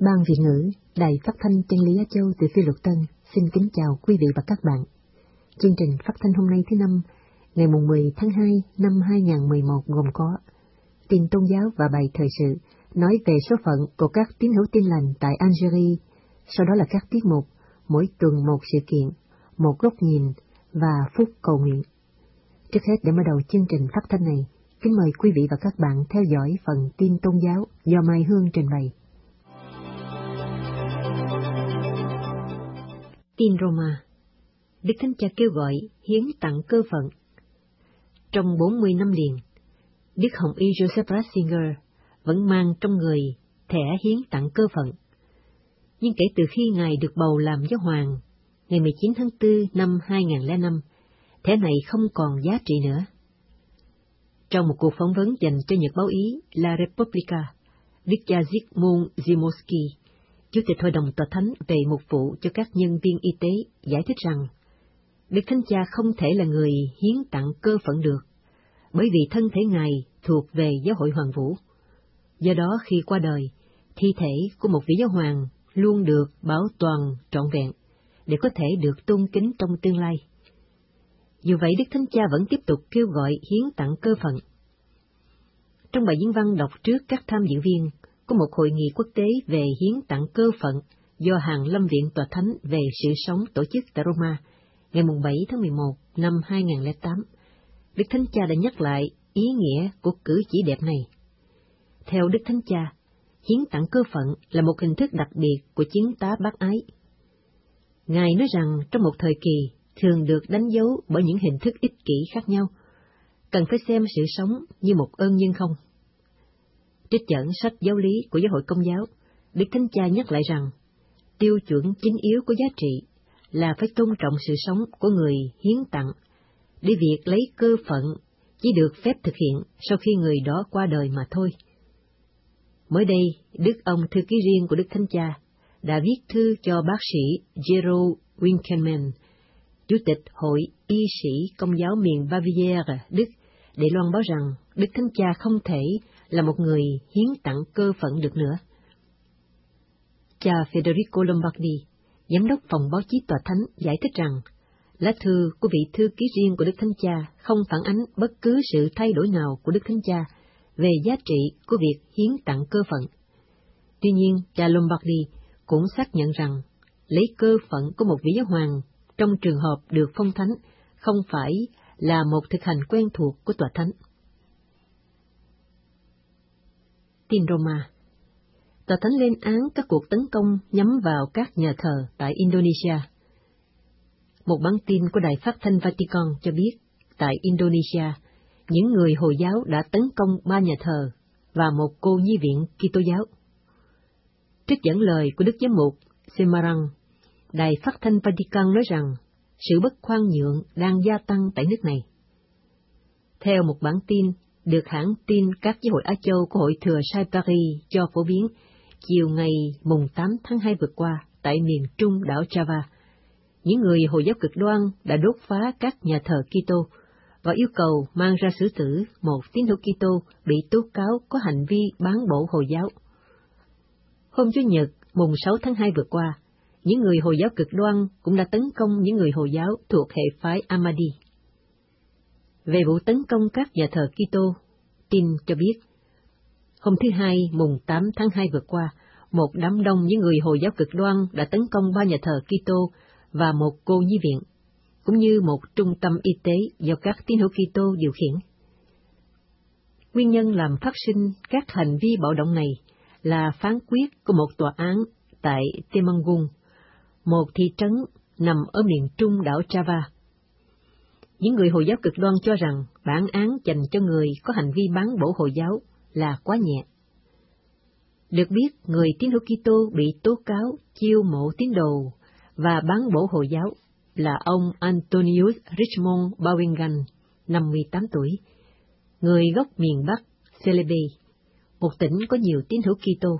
Ban Việt ngữ, Đài Phát thanh Chân lý Á Châu từ Phi Luật Tân xin kính chào quý vị và các bạn. Chương trình phát thanh hôm nay thứ Năm, ngày 10 tháng 2 năm 2011 gồm có tin tôn giáo và bài thời sự, nói về số phận của các tín hữu Tin lành tại Algeria, sau đó là các tiết mục, mỗi tuần một sự kiện, một góc nhìn và phút cầu nguyện. Trước hết, để mở đầu chương trình phát thanh này, kính mời quý vị và các bạn theo dõi phần tin tôn giáo do Mai Hương trình bày. Tin Roma. Đức Thánh Cha kêu gọi hiến tặng cơ phận. Trong 40 năm liền, Đức Hồng Y Joseph Ratzinger vẫn mang trong người thẻ hiến tặng cơ phận. Nhưng kể từ khi Ngài được bầu làm giáo hoàng, ngày 19 tháng 4 năm 2005, thẻ này không còn giá trị nữa. Trong một cuộc phỏng vấn dành cho nhật báo Ý La Repubblica, Đức cha Zygmunt Zimowski, Chủ tịch Hội đồng Tòa Thánh về mục vụ cho các nhân viên y tế, giải thích rằng Đức Thánh Cha không thể là người hiến tặng cơ phận được, bởi vì thân thể Ngài thuộc về giáo hội Hoàng Vũ. Do đó khi qua đời, thi thể của một vị giáo hoàng luôn được bảo toàn trọn vẹn, để có thể được tôn kính trong tương lai. Dù vậy, Đức Thánh Cha vẫn tiếp tục kêu gọi hiến tặng cơ phận. Trong bài diễn văn đọc trước các tham dự viên, có một hội nghị quốc tế về hiến tặng cơ phận do Hàng Lâm Viện Tòa Thánh về sự sống tổ chức tại Roma, ngày 7 tháng 11 năm 2008, Đức Thánh Cha đã nhắc lại ý nghĩa của cử chỉ đẹp này. Theo Đức Thánh Cha, hiến tặng cơ phận là một hình thức đặc biệt của chứng tá bác ái. Ngài nói rằng trong một thời kỳ thường được đánh dấu bởi những hình thức ích kỷ khác nhau, cần phải xem sự sống như một ơn nhân không. Trích dẫn sách giáo lý của Giáo hội Công giáo, Đức Thánh Cha nhắc lại rằng, tiêu chuẩn chính yếu của giá trị là phải tôn trọng sự sống của người hiến tặng, để việc lấy cơ phận chỉ được phép thực hiện sau khi người đó qua đời mà thôi. Mới đây, Đức ông thư ký riêng của Đức Thánh Cha đã viết thư cho bác sĩ Gero Winkelmann, Chủ tịch Hội Y sĩ Công giáo miền Baviera, Đức, để loan báo rằng Đức Thánh Cha không thể là một người hiến tặng cơ phận được nữa. Cha Federico Lombardi, giám đốc phòng báo chí Tòa Thánh, giải thích rằng lá thư của vị thư ký riêng của Đức Thánh Cha không phản ánh bất cứ sự thay đổi nào của Đức Thánh Cha về giá trị của việc hiến tặng cơ phận. Tuy nhiên, cha Lombardi cũng xác nhận rằng lấy cơ phận của một vị giáo hoàng trong trường hợp được phong thánh không phải là một thực hành quen thuộc của Tòa Thánh. Tin Roma. Tòa Thánh lên án các cuộc tấn công nhắm vào các nhà thờ tại Indonesia. Một bản tin của Đài Phát thanh Vatican cho biết, tại Indonesia, những người Hồi giáo đã tấn công 3 nhà thờ và một cô nhi viện Kitô giáo. Trích dẫn lời của Đức Giám mục Semarang, Đài Phát thanh Vatican nói rằng sự bất khoan nhượng đang gia tăng tại nước này. Theo một bản tin được hãng tin các giáo hội Á Châu của Hội Thừa Sai Paris cho phổ biến chiều ngày 8 tháng 2 vừa qua tại miền trung đảo Java, những người Hồi giáo cực đoan đã đốt phá các nhà thờ Kitô và yêu cầu mang ra xử tử một tín hữu Kitô bị tố cáo có hành vi bán bổ Hồi giáo. Hôm Chủ nhật, mùng 6 tháng 2 vừa qua, những người Hồi giáo cực đoan cũng đã tấn công những người Hồi giáo thuộc hệ phái Ahmadi. Về vụ tấn công các nhà thờ Kitô, tin cho biết, hôm thứ Hai, mùng 8 tháng 2 vừa qua, một đám đông những người Hồi giáo cực đoan đã tấn công 3 nhà thờ Kitô và một cô nhi viện, cũng như một trung tâm y tế do các tín hữu Kitô điều khiển. Nguyên nhân làm phát sinh các hành vi bạo động này là phán quyết của một tòa án tại Temanggung, một thị trấn nằm ở miền trung đảo Java. Những người Hồi giáo cực đoan cho rằng bản án dành cho người có hành vi bán bổ Hồi giáo là quá nhẹ. Được biết, người tín hữu Kitô bị tố cáo chiêu mộ tín đồ và bán bổ Hồi giáo là ông Antonius Richmond Bowengan, 58 tuổi, người gốc miền Bắc Celebe, một tỉnh có nhiều tín hữu Kitô.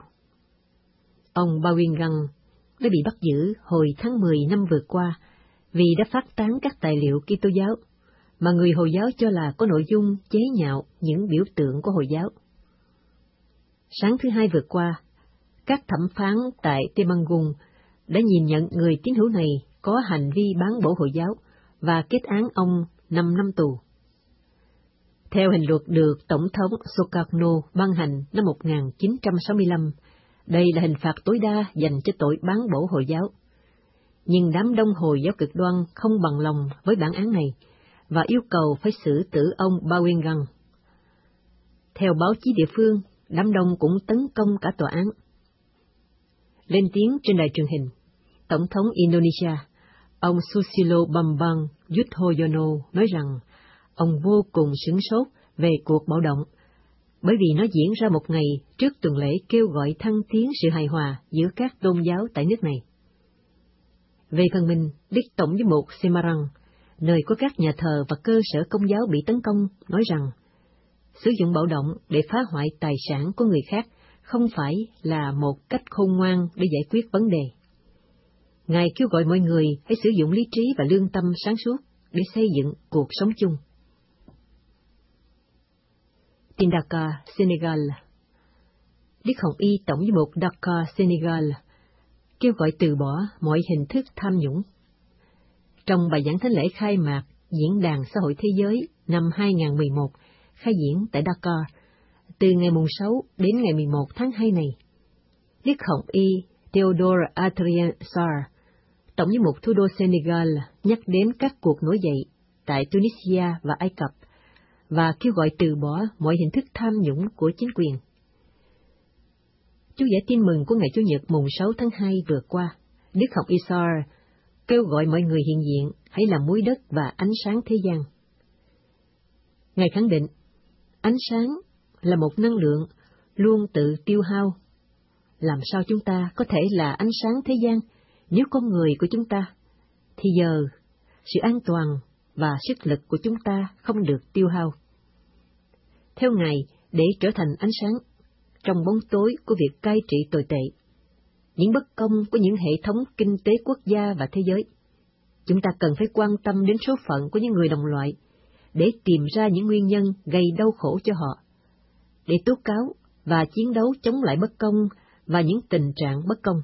Ông Bowengan đã bị bắt giữ hồi tháng 10 năm vừa qua vì đã phát tán các tài liệu Kitô giáo mà người Hồi giáo cho là có nội dung chế nhạo những biểu tượng của Hồi giáo. Sáng thứ Hai vừa qua, Các thẩm phán tại Temanggung đã nhìn nhận người tín hữu này có hành vi bán bổ Hồi giáo và kết án ông 5 năm tù. Theo hình luật được Tổng thống Sukarno ban hành năm 1965, đây là hình phạt tối đa dành cho tội bán bổ Hồi giáo. Nhưng đám đông Hồi giáo cực đoan không bằng lòng với bản án này và yêu cầu phải xử tử ông Bawengang. Theo báo chí địa phương, đám đông cũng tấn công cả tòa án. Lên tiếng trên đài truyền hình, Tổng thống Indonesia, ông Susilo Bambang Yudhoyono nói rằng ông vô cùng sửng sốt về cuộc bạo động, bởi vì nó diễn ra một ngày trước tuần lễ kêu gọi thăng tiến sự hài hòa giữa các tôn giáo tại nước này. Về phần mình, Đức Tổng giám mục Semarang, nơi có các nhà thờ và cơ sở công giáo bị tấn công, nói rằng sử dụng bạo động để phá hoại tài sản của người khác không phải là một cách khôn ngoan để giải quyết vấn đề. Ngài kêu gọi mọi người hãy sử dụng lý trí và lương tâm sáng suốt để xây dựng cuộc sống chung. Tin Dakar, Senegal. Đức Hồng Y Tổng giám mục Dakar, Senegal, kêu gọi từ bỏ mọi hình thức tham nhũng. Trong bài giảng thánh lễ khai mạc Diễn đàn Xã hội Thế giới năm 2011, khai diễn tại Dakar, từ ngày 6 đến ngày 11 tháng 2 này, Đức Hồng Y Theodore Adrien Sarr, Tổng giám mục thủ đô Senegal, nhắc đến các cuộc nổi dậy tại Tunisia và Ai Cập và kêu gọi từ bỏ mọi hình thức tham nhũng của chính quyền. Chú giải tin mừng của ngày Chủ nhật mùng 6 tháng 2 vừa qua, Đức Hồng Y Sarr kêu gọi mọi người hiện diện hãy làm muối đất và ánh sáng thế gian. Ngài khẳng định, ánh sáng là một năng lượng luôn tự tiêu hao. Làm sao chúng ta có thể là ánh sáng thế gian nếu con người của chúng ta, thì giờ sự an toàn và sức lực của chúng ta không được tiêu hao. Theo Ngài, để trở thành ánh sáng, trong bóng tối của việc cai trị tồi tệ, những bất công của những hệ thống kinh tế quốc gia và thế giới, chúng ta cần phải quan tâm đến số phận của những người đồng loại, để tìm ra những nguyên nhân gây đau khổ cho họ, để tố cáo và chiến đấu chống lại bất công và những tình trạng bất công.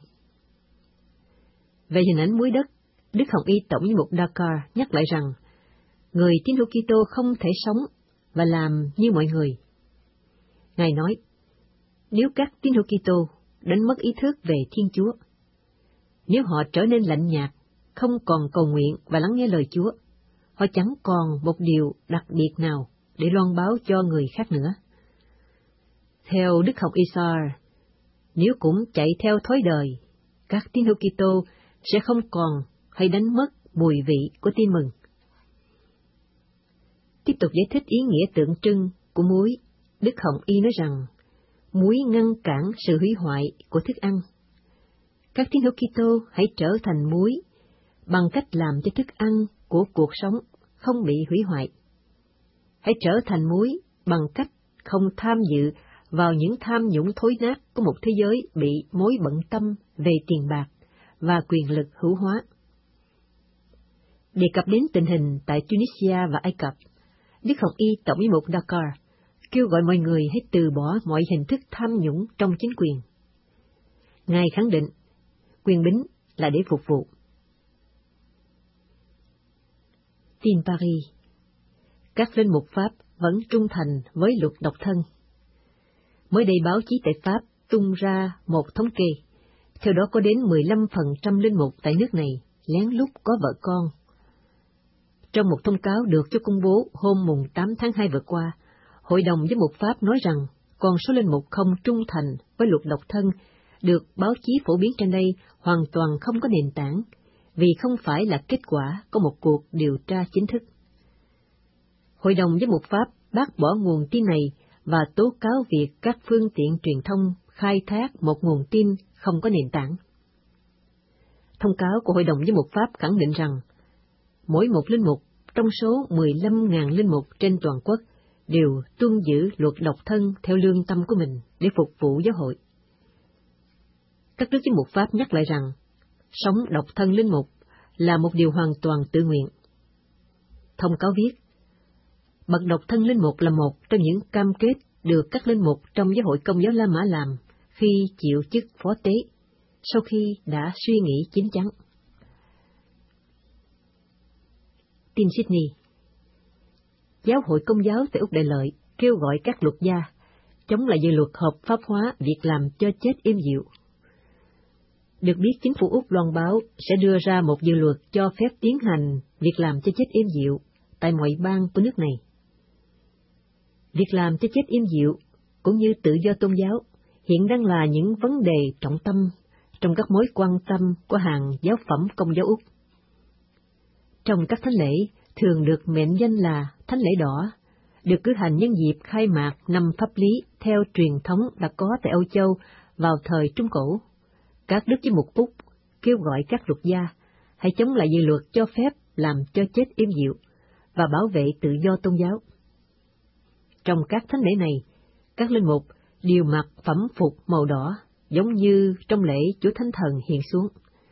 Về hình ảnh muối đất, Đức Hồng Y Tổng giám mục Dakar nhắc lại rằng, người tín hữu Kitô không thể sống và làm như mọi người. Ngài nói, nếu các tín hữu Kitô đánh mất ý thức về Thiên Chúa, nếu họ trở nên lạnh nhạt, không còn cầu nguyện và lắng nghe lời Chúa, họ chẳng còn một điều đặc biệt nào để loan báo cho người khác nữa. Theo Đức Hồng Y Sarr, nếu cũng chạy theo thói đời, các tín hữu Kitô sẽ không còn hay đánh mất mùi vị của tin mừng. Tiếp tục giải thích ý nghĩa tượng trưng của muối, Đức Hồng Y nói rằng, muối ngăn cản sự hủy hoại của thức ăn. Các tín hữu Kitô hãy trở thành muối bằng cách làm cho thức ăn của cuộc sống không bị hủy hoại. Hãy trở thành muối bằng cách không tham dự vào những tham nhũng thối nát của một thế giới bị mối bận tâm về tiền bạc và quyền lực hữu hóa. Đề cập đến tình hình tại Tunisia và Ai Cập, Đức Hồng Y Tổng giám mục Dakar kêu gọi mọi người hãy từ bỏ mọi hình thức tham nhũng trong chính quyền. Ngài khẳng định, quyền bính là để phục vụ. Tin Paris. Các linh mục Pháp vẫn trung thành với luật độc thân. Mới đây báo chí tại Pháp tung ra một thống kê, theo đó có đến 15% linh mục tại nước này lén lút có vợ con. Trong một thông cáo được cho công bố hôm mùng 8 tháng 2 vừa qua, Hội đồng Giám mục Pháp nói rằng con số linh mục không trung thành với luật độc thân được báo chí phổ biến trên đây hoàn toàn không có nền tảng, vì không phải là kết quả của một cuộc điều tra chính thức. Hội đồng Giám mục Pháp bác bỏ nguồn tin này và tố cáo việc các phương tiện truyền thông khai thác một nguồn tin không có nền tảng. Thông cáo của Hội đồng Giám mục Pháp khẳng định rằng, mỗi một linh mục trong số 15.000 linh mục trên toàn quốc đều tuân giữ luật độc thân theo lương tâm của mình để phục vụ giáo hội. Các đức giám mục Pháp nhắc lại rằng, sống độc thân linh mục là một điều hoàn toàn tự nguyện. Thông cáo viết, bậc độc thân linh mục là một trong những cam kết được các linh mục trong giáo hội Công giáo La Mã làm khi chịu chức phó tế, sau khi đã suy nghĩ chín chắn. Tin Sydney. Giáo hội Công giáo tại Úc Đại Lợi kêu gọi các luật gia chống lại dự luật hợp pháp hóa việc làm cho chết êm dịu. Được biết, chính phủ Úc loan báo sẽ đưa ra một dự luật cho phép tiến hành việc làm cho chết êm dịu tại mọi bang của nước này. Việc làm cho chết êm dịu cũng như tự do tôn giáo hiện đang là những vấn đề trọng tâm trong các mối quan tâm của hàng giáo phẩm Công giáo Úc. Trong các thánh lễ thường được mệnh danh là Thánh lễ đỏ, được cử hành nhân dịp khai mạc năm pháp lý theo truyền thống đã có tại Âu Châu vào thời Trung Cổ. Các đức giám mục Úc kêu gọi các luật gia hãy chống lại dự luật cho phép làm cho chết êm dịu và bảo vệ tự do tôn giáo. Trong các thánh lễ này, các linh mục đều mặc phẩm phục màu đỏ, giống như trong lễ Chúa Thánh Thần hiện xuống.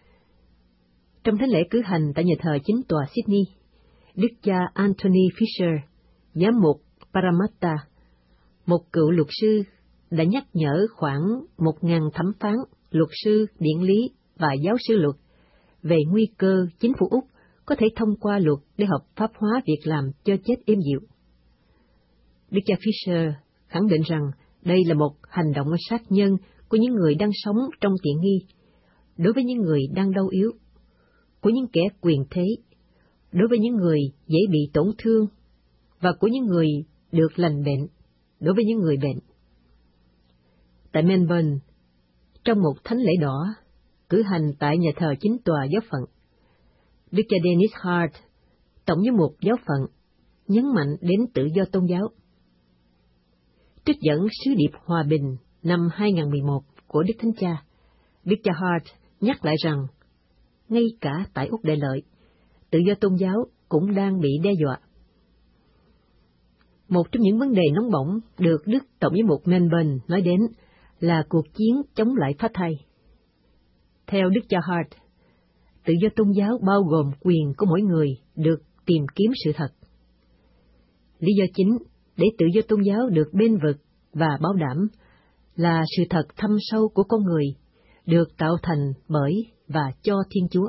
Trong thánh lễ cử hành tại nhà thờ chính tòa Sydney, Đức cha Anthony Fisher, giám mục Parramatta, một cựu luật sư, đã nhắc nhở khoảng 1.000 thẩm phán, luật sư, điển lý và giáo sư luật về nguy cơ chính phủ Úc có thể thông qua luật để hợp pháp hóa việc làm cho chết êm dịu. Đức cha Fisher khẳng định rằng đây là một hành động sát nhân của những người đang sống trong tiện nghi, đối với những người đang đau yếu, của những kẻ quyền thế, đối với những người dễ bị tổn thương, và của những người được lành bệnh, đối với những người bệnh. Tại Melbourne, trong một thánh lễ đỏ, cử hành tại nhà thờ chính tòa giáo phận, Đức cha Dennis Hart, tổng giám mục giáo phận, nhấn mạnh đến tự do tôn giáo. Trích dẫn sứ điệp hòa bình năm 2011 của Đức Thánh Cha, Đức cha Hart nhắc lại rằng, ngay cả tại Úc Đại Lợi, tự do tôn giáo cũng đang bị đe dọa. Một trong những vấn đề nóng bỏng được Đức Tổng giám mục Melbourne nói đến là cuộc chiến chống lại phá thai. Theo Đức cha Hart, tự do tôn giáo bao gồm quyền của mỗi người được tìm kiếm sự thật. Lý do chính để tự do tôn giáo được bênh vực và bảo đảm là sự thật thâm sâu của con người, được tạo thành bởi và cho Thiên Chúa.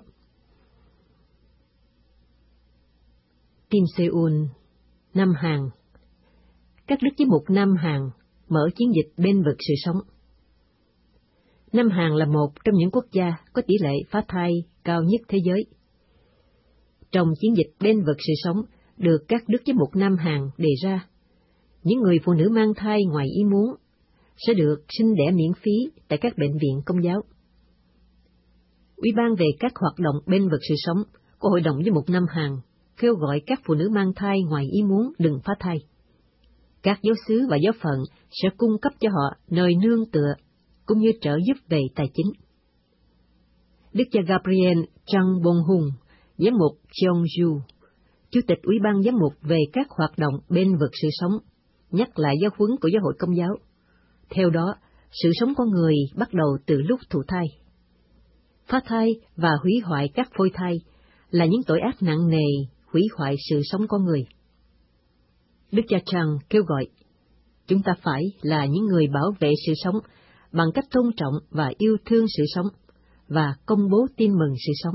Tin Seoul, Nam Hàn. Các đức giám mục Nam Hàn mở chiến dịch bênh vực sự sống. Nam Hàn là một trong những quốc gia có tỷ lệ phá thai cao nhất thế giới. Trong chiến dịch bênh vực sự sống được các đức giám mục Nam Hàn đề ra, những người phụ nữ mang thai ngoài ý muốn sẽ được sinh đẻ miễn phí tại các bệnh viện Công giáo. Ủy ban về các hoạt động bênh vực sự sống của Hội đồng giám mục Nam Hàn kêu gọi các phụ nữ mang thai ngoài ý muốn đừng phá thai. Các giáo xứ và giáo phận sẽ cung cấp cho họ nơi nương tựa, cũng như trợ giúp về tài chính. Đức cha Gabriel Trăng Bông Hùng, giám mục Cheongju, Chủ tịch Ủy ban giám mục về các hoạt động bênh vực sự sống, nhắc lại giáo huấn của giáo hội Công giáo. Theo đó, sự sống con người bắt đầu từ lúc thụ thai. Phá thai và hủy hoại các phôi thai là những tội ác nặng nề hủy hoại sự sống con người. Đức cha Trăng kêu gọi, chúng ta phải là những người bảo vệ sự sống bằng cách tôn trọng và yêu thương sự sống, và công bố tin mừng sự sống.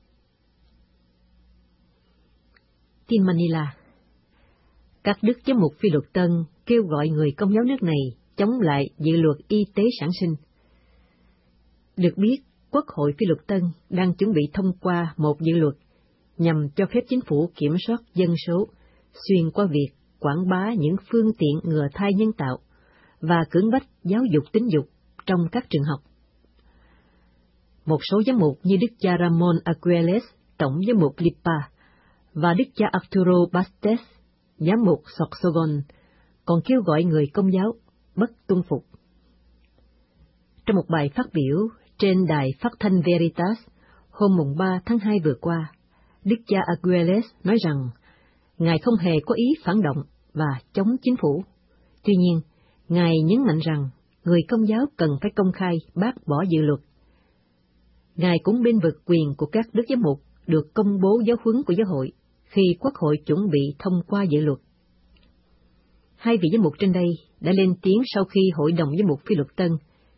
Tin Manila. Các đức giám mục Phi Luật Tân kêu gọi người Công giáo nước này chống lại dự luật y tế sản sinh. Được biết, Quốc hội Phi Luật Tân đang chuẩn bị thông qua một dự luật nhằm cho phép chính phủ kiểm soát dân số xuyên qua việc quảng bá những phương tiện ngừa thai nhân tạo và cưỡng bách giáo dục tính dục trong các trường học. Một số giám mục như Đức cha Ramon Aguiles, tổng giám mục Lipa, và Đức cha Arturo Bastes, giám mục Sorsogon, còn kêu gọi người Công giáo bất tuân phục. Trong một bài phát biểu trên đài phát thanh Veritas hôm mùng 3 tháng 2 vừa qua, Đức cha Aguiles nói rằng Ngài không hề có ý phản động và chống chính phủ. Tuy nhiên, Ngài nhấn mạnh rằng người Công giáo cần phải công khai bác bỏ dự luật. Ngài cũng bênh vực quyền của các đức giám mục được công bố giáo huấn của giáo hội khi Quốc hội chuẩn bị thông qua dự luật. Hai vị giám mục trên đây đã lên tiếng sau khi Hội đồng giám mục Phi Luật Tân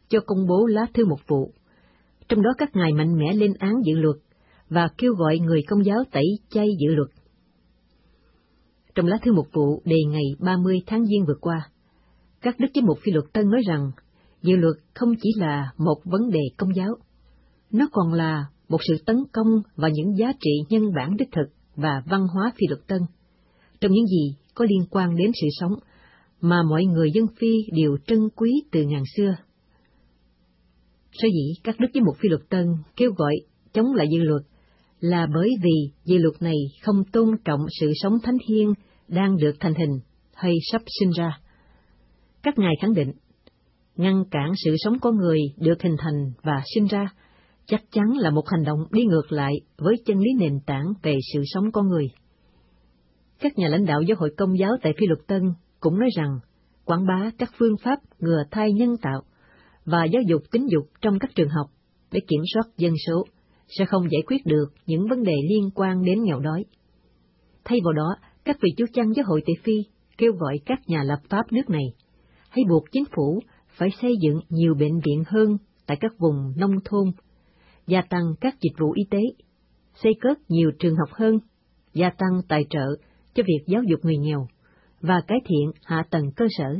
cho công bố lá thư mục vụ. Trong đó các ngài mạnh mẽ lên án dự luật và kêu gọi người Công giáo tẩy chay dự luật. Trong lá thư mục vụ đề ngày 30 tháng Giêng vừa qua, các đức giám mục Phi luật Tân nói rằng dự luật không chỉ là một vấn đề công giáo, nó còn là một sự tấn công vào những giá trị nhân bản đích thực và văn hóa Phi luật Tân, trong những gì có liên quan đến sự sống mà mọi người dân Phi đều trân quý từ ngàn xưa. Sở dĩ các đức giám mục Phi luật Tân kêu gọi chống lại dự luật là bởi vì dự luật này không tôn trọng sự sống thánh thiêng đang được thành hình hay sắp sinh ra. Các ngài khẳng định, ngăn cản sự sống con người được hình thành và sinh ra chắc chắn là một hành động đi ngược lại với chân lý nền tảng về sự sống con người. Các nhà lãnh đạo giáo hội Công giáo tại Phi luật Tân cũng nói rằng quảng bá các phương pháp ngừa thai nhân tạo và giáo dục tính dục trong các trường học để kiểm soát dân số sẽ không giải quyết được những vấn đề liên quan đến nghèo đói. Thay vào đó, các vị chúa chăn giáo hội tại Phi kêu gọi các nhà lập pháp nước này hãy buộc chính phủ phải xây dựng nhiều bệnh viện hơn tại các vùng nông thôn, gia tăng các dịch vụ y tế, xây cất nhiều trường học hơn, gia tăng tài trợ cho việc giáo dục người nghèo và cải thiện hạ tầng cơ sở.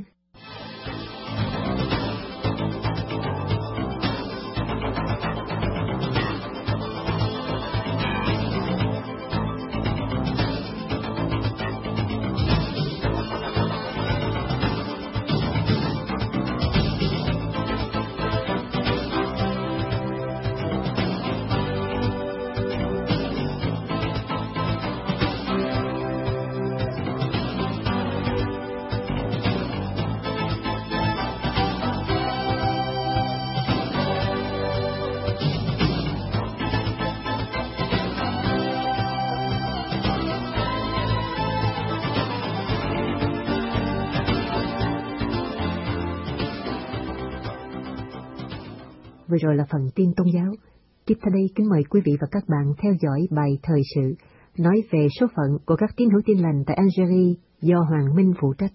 Vừa rồi là phần tin tôn giáo. Tiếp theo đây kính mời quý vị và các bạn theo dõi bài thời sự nói về số phận của các tín hữu Tin lành tại Algeria do Hoàng Minh phụ trách.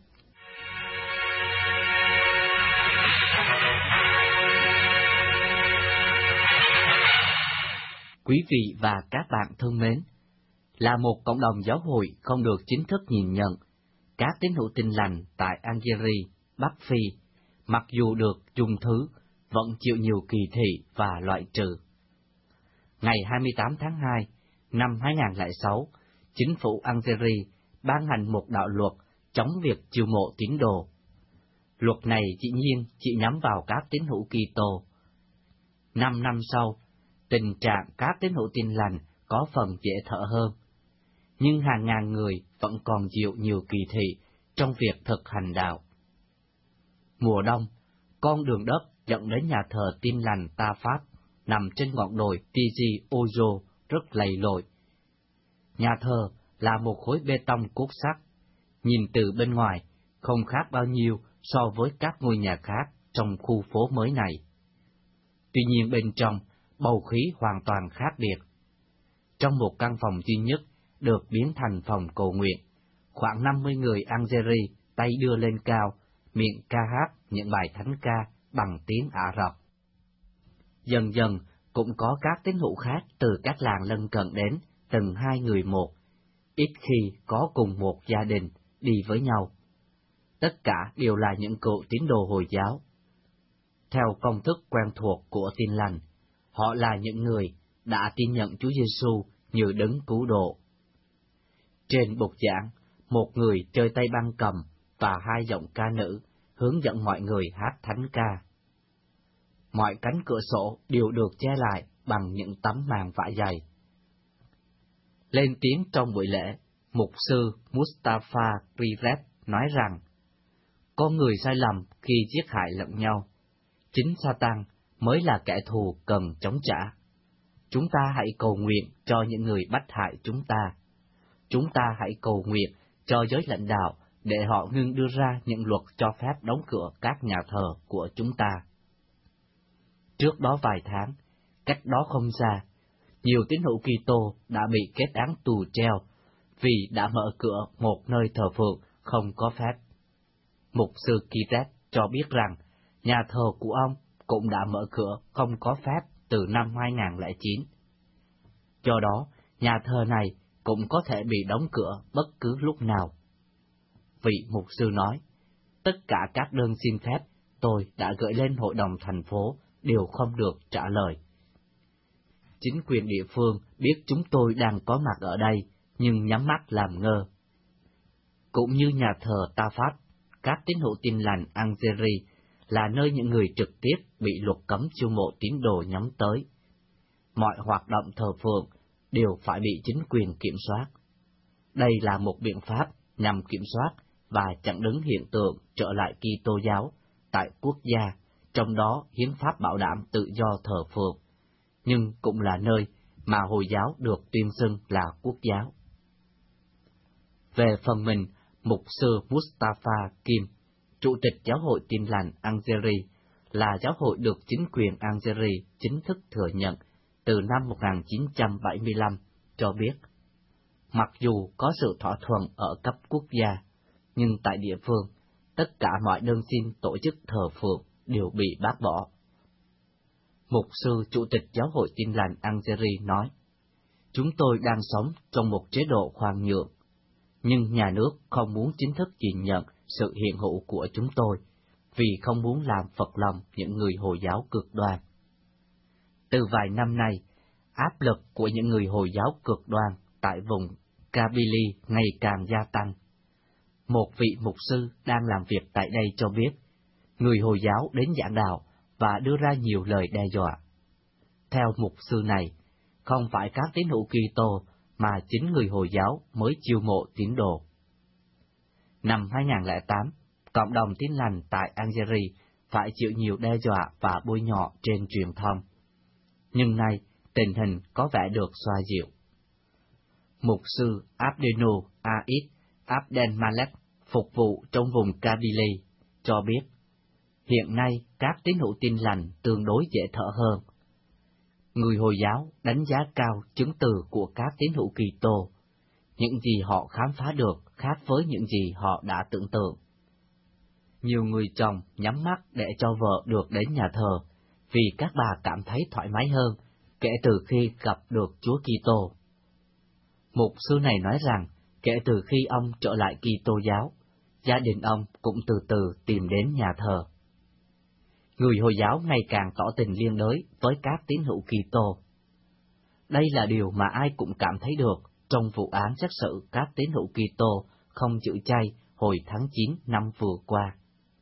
Quý vị và các bạn thân mến, là một cộng đồng giáo hội không được chính thức nhìn nhận, các tín hữu Tin lành tại Algeria, Bắc Phi, mặc dù được dung thứ, vẫn chịu nhiều kỳ thị và loại trừ. Ngày 28 tháng 2 năm 2006, chính phủ Algeria ban hành một đạo luật chống việc chiêu mộ tín đồ. Luật này dĩ nhiên chỉ nhắm vào các tín hữu Kitô. 5 năm sau, tình trạng các tín hữu Tin lành có phần dễ thở hơn, nhưng hàng ngàn người vẫn còn chịu nhiều kỳ thị trong việc thực hành đạo. Mùa đông, con đường đất dẫn đến nhà thờ Tin lành Ta Pháp nằm trên ngọn đồi Tizi Ouzou rất lầy lội. Nhà thờ là một khối bê tông cốt sắt, nhìn từ bên ngoài không khác bao nhiêu so với các ngôi nhà khác trong khu phố mới này. Tuy nhiên bên trong, bầu khí hoàn toàn khác biệt. Trong một căn phòng duy nhất được biến thành phòng cầu nguyện, khoảng 50 người Algeria tay đưa lên cao, miệng ca hát những bài thánh ca bằng tiếng Ả Rập. Dần dần cũng có các tín hữu khác từ các làng lân cận đến, từng 2 người một, ít khi có cùng một gia đình đi với nhau. Tất cả đều là những cựu tín đồ Hồi giáo. Theo công thức quen thuộc của Tin lành, họ là những người đã tin nhận Chúa Giêsu như đấng cứu độ. Trên bục giảng, một người chơi tay băng cầm và 2 giọng ca nữ hướng dẫn mọi người hát thánh ca. Mọi cánh cửa sổ đều được che lại bằng những tấm màn vải dày. Lên tiếng trong buổi lễ, mục sư Mustafa Rivet nói rằng, con người sai lầm khi giết hại lẫn nhau. Chính Satan mới là kẻ thù cần chống trả. Chúng ta hãy cầu nguyện cho những người bắt hại chúng ta. Chúng ta hãy cầu nguyện cho giới lãnh đạo để họ ngưng đưa ra những luật cho phép đóng cửa các nhà thờ của chúng ta. Trước đó vài tháng, cách đó không xa, nhiều tín hữu Kitô đã bị kết án tù treo vì đã mở cửa một nơi thờ phượng không có phép. Mục sư Kiret cho biết rằng nhà thờ của ông cũng đã mở cửa không có phép từ năm 2009. Do đó, nhà thờ này cũng có thể bị đóng cửa bất cứ lúc nào. Vị mục sư nói, tất cả các đơn xin phép tôi đã gửi lên hội đồng thành phố đều không được trả lời. Chính quyền địa phương biết chúng tôi đang có mặt ở đây, nhưng nhắm mắt làm ngơ. Cũng như nhà thờ Tafat, các tín hữu Tin lành Algeria là nơi những người trực tiếp bị luật cấm chiêu mộ tín đồ nhắm tới. Mọi hoạt động thờ phượng đều phải bị chính quyền kiểm soát. Đây là một biện pháp nhằm kiểm soát và chặn đứng hiện tượng trở lại Kitô giáo tại quốc gia, trong đó hiến pháp bảo đảm tự do thờ phượng, nhưng cũng là nơi mà Hồi giáo được tuyên xưng là quốc giáo. Về phần mình, mục sư Mustafa Kim, Chủ tịch Giáo hội Tin lành Algeria, là giáo hội được chính quyền Algeria chính thức thừa nhận từ năm 1975, cho biết, mặc dù có sự thỏa thuận ở cấp quốc gia, nhưng tại địa phương, tất cả mọi đơn xin tổ chức thờ phượng đều bị bác bỏ. Mục sư Chủ tịch Giáo hội Tin lành Algeria nói, chúng tôi đang sống trong một chế độ khoan nhượng, nhưng nhà nước không muốn chính thức nhìn nhận sự hiện hữu của chúng tôi, vì không muốn làm phật lòng những người Hồi giáo cực đoan. Từ vài năm nay, áp lực của những người Hồi giáo cực đoan tại vùng Kabylie ngày càng gia tăng. Một vị mục sư đang làm việc tại đây cho biết, người Hồi giáo đến giảng đạo và đưa ra nhiều lời đe dọa. Theo mục sư này, không phải các tín hữu Kitô mà chính người Hồi giáo mới chiêu mộ tín đồ. Năm 2008, cộng đồng Tin lành tại Algeria phải chịu nhiều đe dọa và bôi nhọ trên truyền thông. Nhưng nay, tình hình có vẻ được xoa dịu. Mục sư Abdeno Aid Abdelmalek phục vụ trong vùng Kabylie cho biết, hiện nay các tín hữu Tin lành tương đối dễ thở hơn. Người Hồi giáo đánh giá cao chứng từ của các tín hữu Kitô. Những gì họ khám phá được khác với những gì họ đã tưởng tượng. Nhiều người chồng nhắm mắt để cho vợ được đến nhà thờ, vì các bà cảm thấy thoải mái hơn kể từ khi gặp được Chúa Kitô. Mục sư này nói rằng, kể từ khi ông trở lại Kitô giáo, gia đình ông cũng từ từ tìm đến nhà thờ. Người Hồi giáo ngày càng tỏ tình liên đới với các tín hữu Kitô. Đây là điều mà ai cũng cảm thấy được trong vụ án xét xử các tín hữu Kitô không giữ chay hồi tháng 9 năm vừa qua.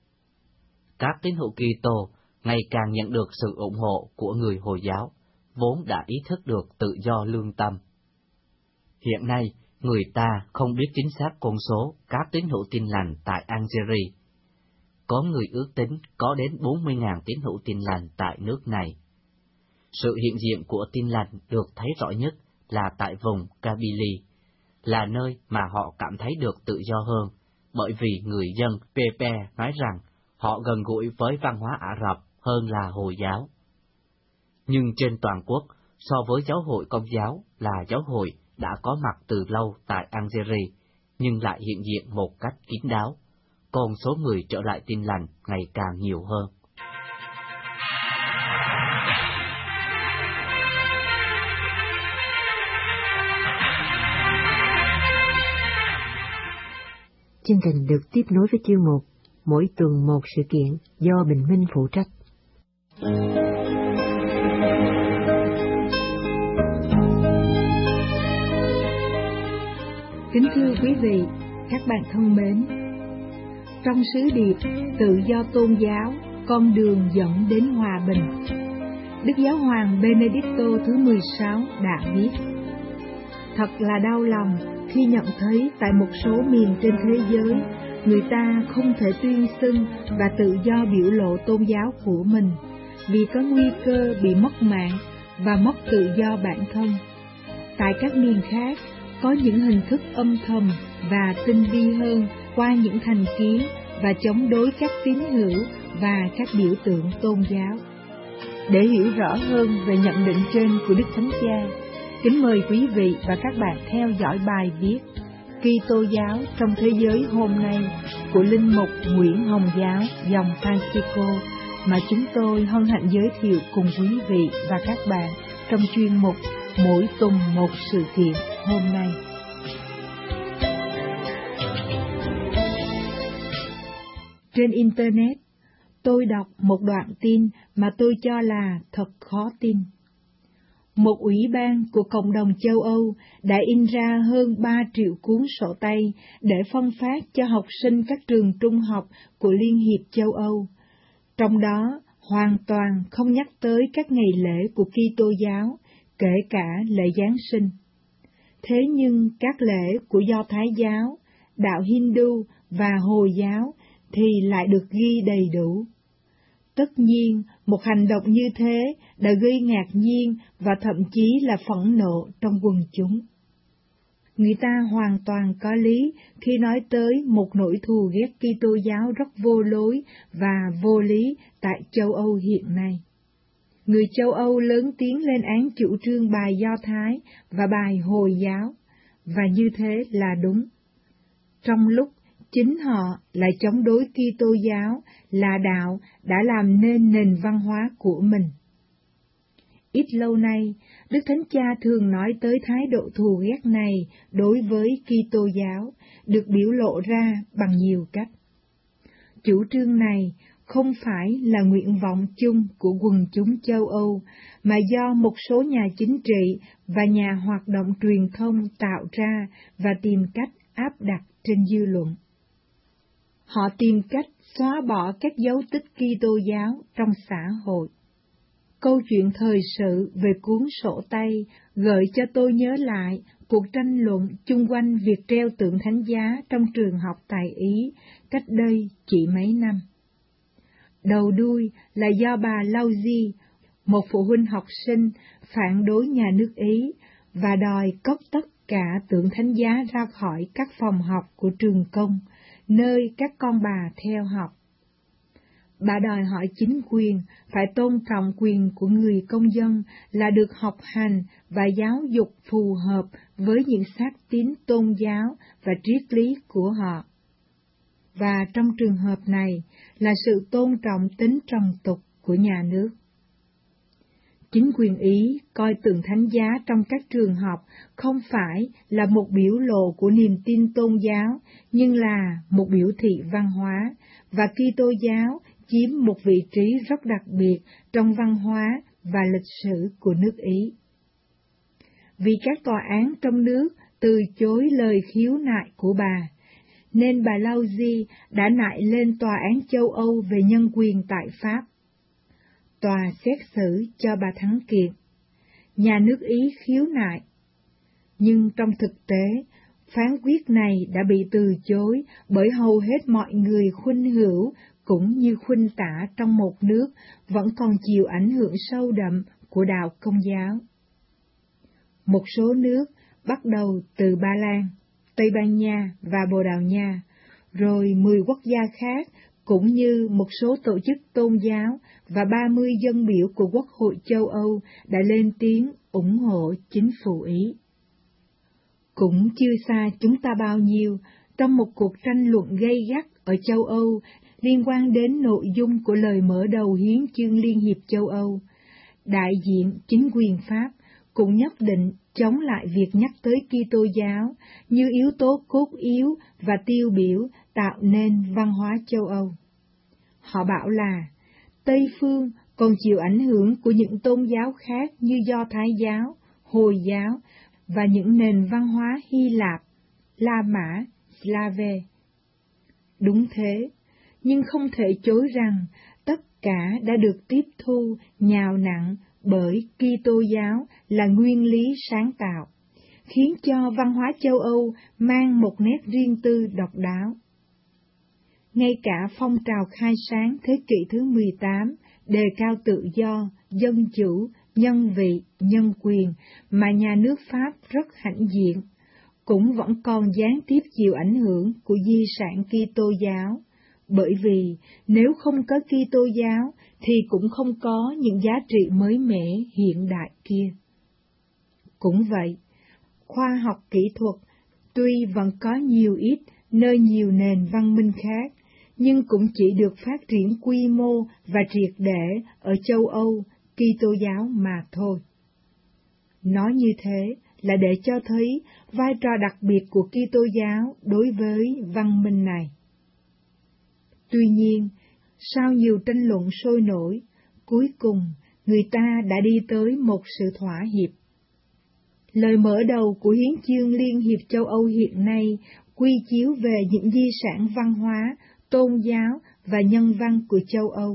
Các tín hữu Kitô ngày càng nhận được sự ủng hộ của người Hồi giáo, vốn đã ý thức được tự do lương tâm. Hiện nay, người ta không biết chính xác con số các tín hữu Tin lành tại Algeria. Có người ước tính có đến 40.000 tín hữu Tin lành tại nước này. Sự hiện diện của Tin lành được thấy rõ nhất là tại vùng Kabylie, là nơi mà họ cảm thấy được tự do hơn, bởi vì người dân Berber nói rằng họ gần gũi với văn hóa Ả Rập hơn là Hồi giáo. Nhưng trên toàn quốc, so với giáo hội Công giáo là giáo hội đã có mặt từ lâu tại Algeria, nhưng lại hiện diện một cách kín đáo, còn số người trở lại Tin lành ngày càng nhiều hơn. Chương trình được tiếp nối với chuyên mục Mỗi tuần một sự kiện do Bình Minh phụ trách. Kính thưa quý vị, các bạn thân mến, trong sứ điệp Tự do tôn giáo, con đường dẫn đến hòa bình, Đức Giáo hoàng Benedicto thứ 16 đã viết: thật là đau lòng khi nhận thấy tại một số miền trên thế giới, người ta không thể tuyên xưng và tự do biểu lộ tôn giáo của mình, vì có nguy cơ bị mất mạng và mất tự do bản thân. Tại các miền khác, có những hình thức âm thầm và tinh vi hơn qua những thành kiến và chống đối các tín hữu và các biểu tượng tôn giáo. Để hiểu rõ hơn về nhận định trên của Đức Thánh Cha, kính mời quý vị và các bạn theo dõi bài viết Kitô giáo trong thế giới hôm nay của Linh mục Nguyễn Hồng Giáo dòng Francisco mà chúng tôi hân hạnh giới thiệu cùng quý vị và các bạn trong chuyên mục Mỗi tuần một sự kiện hôm nay. Trên Internet, tôi đọc một đoạn tin mà tôi cho là thật khó tin. Một ủy ban của cộng đồng châu Âu đã in ra hơn 3 triệu cuốn sổ tay để phân phát cho học sinh các trường trung học của Liên hiệp châu Âu. Trong đó, hoàn toàn không nhắc tới các ngày lễ của Kitô giáo, kể cả lễ Giáng sinh. Thế nhưng các lễ của Do Thái giáo, đạo Hindu và Hồi giáo thì lại được ghi đầy đủ. Tất nhiên, một hành động như thế đã gây ngạc nhiên và thậm chí là phẫn nộ trong quần chúng. Người ta hoàn toàn có lý khi nói tới một nỗi thù ghét Kitô giáo rất vô lối và vô lý tại châu Âu hiện nay. Người châu Âu lớn tiếng lên án chủ trương bài Do Thái và bài Hồi giáo, và như thế là đúng. Trong lúc chính họ lại chống đối Kitô giáo là đạo đã làm nên nền văn hóa của mình. Ít lâu nay, Đức Thánh Cha thường nói tới thái độ thù ghét này đối với Kitô giáo, được biểu lộ ra bằng nhiều cách. Chủ trương này không phải là nguyện vọng chung của quần chúng châu Âu, mà do một số nhà chính trị và nhà hoạt động truyền thông tạo ra và tìm cách áp đặt trên dư luận. Họ tìm cách xóa bỏ các dấu tích Kitô giáo trong xã hội. Câu chuyện thời sự về cuốn sổ tay gợi cho tôi nhớ lại cuộc tranh luận chung quanh việc treo tượng thánh giá trong trường học tại Ý cách đây chỉ mấy năm. Đầu đuôi là do bà Lauzi, một phụ huynh học sinh, phản đối nhà nước Ý và đòi cất tất cả tượng thánh giá ra khỏi các phòng học của trường công, nơi các con bà theo học. Bà đòi hỏi chính quyền phải tôn trọng quyền của người công dân là được học hành và giáo dục phù hợp với những xác tín tôn giáo và triết lý của họ. Và trong trường hợp này là sự tôn trọng tính trần tục của nhà nước. Chính quyền Ý coi tượng thánh giá trong các trường học không phải là một biểu lộ của niềm tin tôn giáo, nhưng là một biểu thị văn hóa, và Kitô giáo chiếm một vị trí rất đặc biệt trong văn hóa và lịch sử của nước Ý. Vì các tòa án trong nước từ chối lời khiếu nại của bà, nên bà Lauzi đã nại lên Tòa án châu Âu về nhân quyền tại Pháp. Tòa xét xử cho bà thắng kiện. Nhà nước Ý khiếu nại. Nhưng trong thực tế, phán quyết này đã bị từ chối bởi hầu hết mọi người khuynh hữu cũng như khuynh tả trong một nước vẫn còn chịu ảnh hưởng sâu đậm của đạo Công giáo. Một số nước, bắt đầu từ Ba Lan, Tây Ban Nha và Bồ Đào Nha, rồi 10 quốc gia khác, cũng như một số tổ chức tôn giáo và 30 dân biểu của Quốc hội châu Âu đã lên tiếng ủng hộ chính phủ Ý. Cũng chưa xa chúng ta bao nhiêu, trong một cuộc tranh luận gay gắt ở châu Âu liên quan đến nội dung của lời mở đầu hiến chương Liên hiệp châu Âu, đại diện chính quyền Pháp cũng nhất định chống lại việc nhắc tới Kitô giáo như yếu tố cốt yếu và tiêu biểu tạo nên văn hóa châu Âu. Họ bảo là Tây phương còn chịu ảnh hưởng của những tôn giáo khác như Do Thái giáo, Hồi giáo và những nền văn hóa Hy Lạp, La Mã, Slave. Đúng thế, nhưng không thể chối rằng tất cả đã được tiếp thu nhào nặn bởi Kitô giáo là nguyên lý sáng tạo, khiến cho văn hóa châu Âu mang một nét riêng tư độc đáo. Ngay cả phong trào khai sáng thế kỷ thứ 18 đề cao tự do, dân chủ, nhân vị, nhân quyền mà nhà nước Pháp rất hãnh diện, cũng vẫn còn gián tiếp chịu ảnh hưởng của di sản Kitô giáo, bởi vì nếu không có Kitô giáo thì cũng không có những giá trị mới mẻ hiện đại kia. Cũng vậy, khoa học kỹ thuật tuy vẫn có nhiều ít nơi nhiều nền văn minh khác, nhưng cũng chỉ được phát triển quy mô và triệt để ở châu Âu Kitô giáo mà thôi. Nói như thế là để cho thấy vai trò đặc biệt của Kitô giáo đối với văn minh này. Tuy nhiên, sau nhiều tranh luận sôi nổi, cuối cùng người ta đã đi tới một sự thỏa hiệp. Lời mở đầu của Hiến chương Liên hiệp châu Âu hiện nay quy chiếu về những di sản văn hóa, tôn giáo và nhân văn của châu Âu.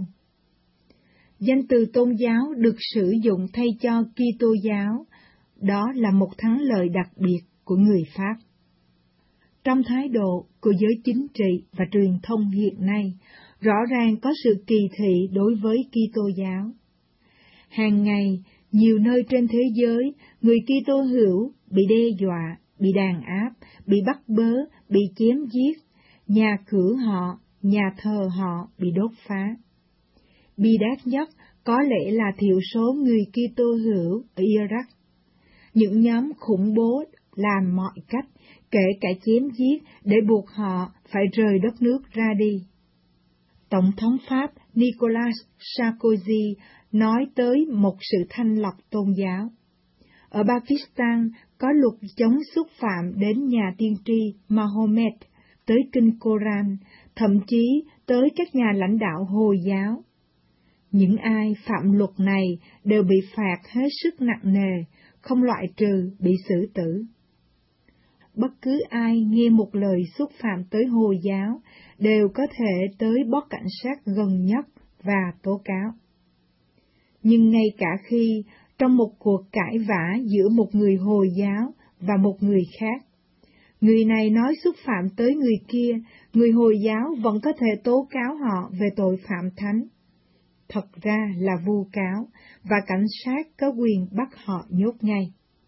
Danh từ tôn giáo được sử dụng thay cho Kitô giáo, đó là một thắng lợi đặc biệt của người Pháp. Trong thái độ của giới chính trị và truyền thông hiện nay, rõ ràng có sự kỳ thị đối với Kitô giáo. Hàng ngày, nhiều nơi trên thế giới, người Kitô hữu bị đe dọa, bị đàn áp, bị bắt bớ, bị chém giết, nhà cửa họ, nhà thờ họ bị đốt phá. Bi đát nhất có lẽ là thiểu số người Kitô hữu ở Iraq. Những nhóm khủng bố làm mọi cách, kể cả chém giết, để buộc họ phải rời đất nước ra đi. Tổng thống Pháp Nicolas Sarkozy nói tới một sự thanh lọc tôn giáo. Ở Pakistan có luật chống xúc phạm đến nhà tiên tri Mahomet, tới kinh Koran, thậm chí tới các nhà lãnh đạo Hồi giáo. Những ai phạm luật này đều bị phạt hết sức nặng nề, không loại trừ bị xử tử. Bất cứ ai nghe một lời xúc phạm tới Hồi giáo đều có thể tới bốt cảnh sát gần nhất và tố cáo. Nhưng ngay cả khi trong một cuộc cãi vã giữa một người Hồi giáo và một người khác, người này nói xúc phạm tới người kia, người Hồi giáo vẫn có thể tố cáo họ về tội phạm thánh. Thật ra là vu cáo, và cảnh sát có quyền bắt họ nhốt ngay.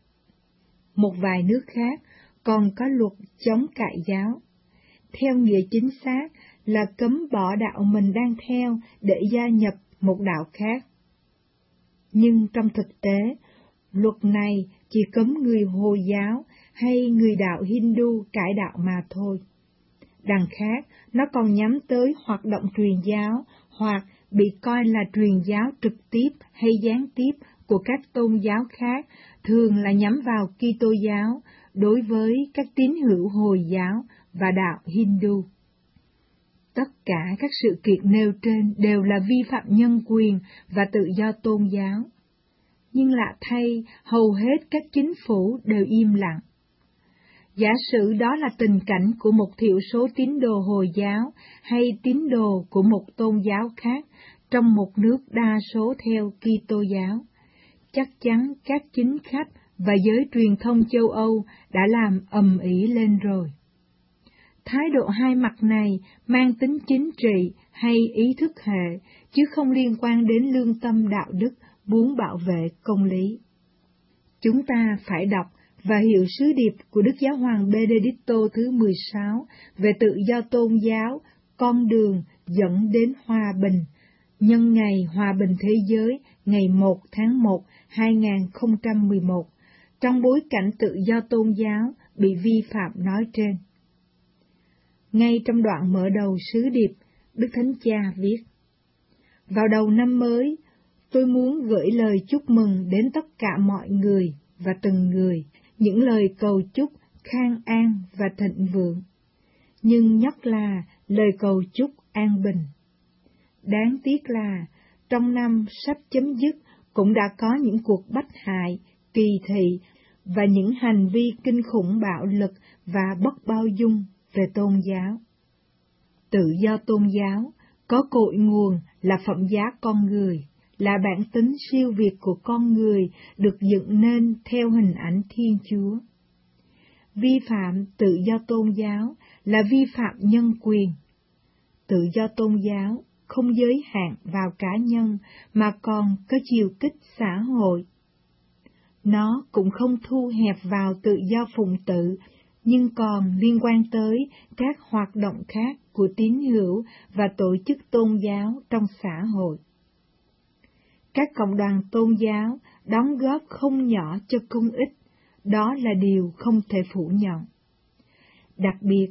Một vài nước khác còn có luật chống cãi giáo. Theo nghĩa chính xác là cấm bỏ đạo mình đang theo để gia nhập một đạo khác. Nhưng trong thực tế, luật này chỉ cấm người Hồi giáo hay người đạo Hindu cải đạo mà thôi. Đằng khác, nó còn nhắm tới hoạt động truyền giáo hoặc bị coi là truyền giáo trực tiếp hay gián tiếp của các tôn giáo khác, thường là nhắm vào Kitô giáo đối với các tín hữu Hồi giáo và đạo Hindu. Tất cả các sự kiện nêu trên đều là vi phạm nhân quyền và tự do tôn giáo. Nhưng lạ thay, hầu hết các chính phủ đều im lặng. Giả sử đó là tình cảnh của một thiểu số tín đồ Hồi giáo hay tín đồ của một tôn giáo khác trong một nước đa số theo Kitô giáo, chắc chắn các chính khách và giới truyền thông châu Âu đã làm ầm ĩ lên rồi. Thái độ hai mặt này mang tính chính trị hay ý thức hệ, chứ không liên quan đến lương tâm đạo đức muốn bảo vệ công lý. Chúng ta phải đọc và hiểu sứ điệp của Đức Giáo hoàng Benedicto thứ 16 về tự do tôn giáo, con đường dẫn đến hòa bình, nhân ngày hòa bình thế giới ngày 1 tháng 1, 2011, trong bối cảnh tự do tôn giáo bị vi phạm nói trên. Ngay trong đoạn mở đầu sứ điệp, Đức Thánh Cha viết: Vào đầu năm mới, tôi muốn gửi lời chúc mừng đến tất cả mọi người và từng người, những lời cầu chúc khang an và thịnh vượng, nhưng nhất là lời cầu chúc an bình. Đáng tiếc là trong năm sắp chấm dứt cũng đã có những cuộc bách hại, kỳ thị và những hành vi kinh khủng bạo lực và bất bao dung về tôn giáo. Tự do tôn giáo có cội nguồn là phẩm giá con người, là bản tính siêu việt của con người được dựng nên theo hình ảnh Thiên Chúa. Vi phạm tự do tôn giáo là vi phạm nhân quyền. Tự do tôn giáo không giới hạn vào cá nhân mà còn có chiều kích xã hội. Nó cũng không thu hẹp vào tự do phụng tự, nhưng còn liên quan tới các hoạt động khác của tín hữu và tổ chức tôn giáo trong xã hội. Các cộng đoàn tôn giáo đóng góp không nhỏ cho công ích, đó là điều không thể phủ nhận. Đặc biệt,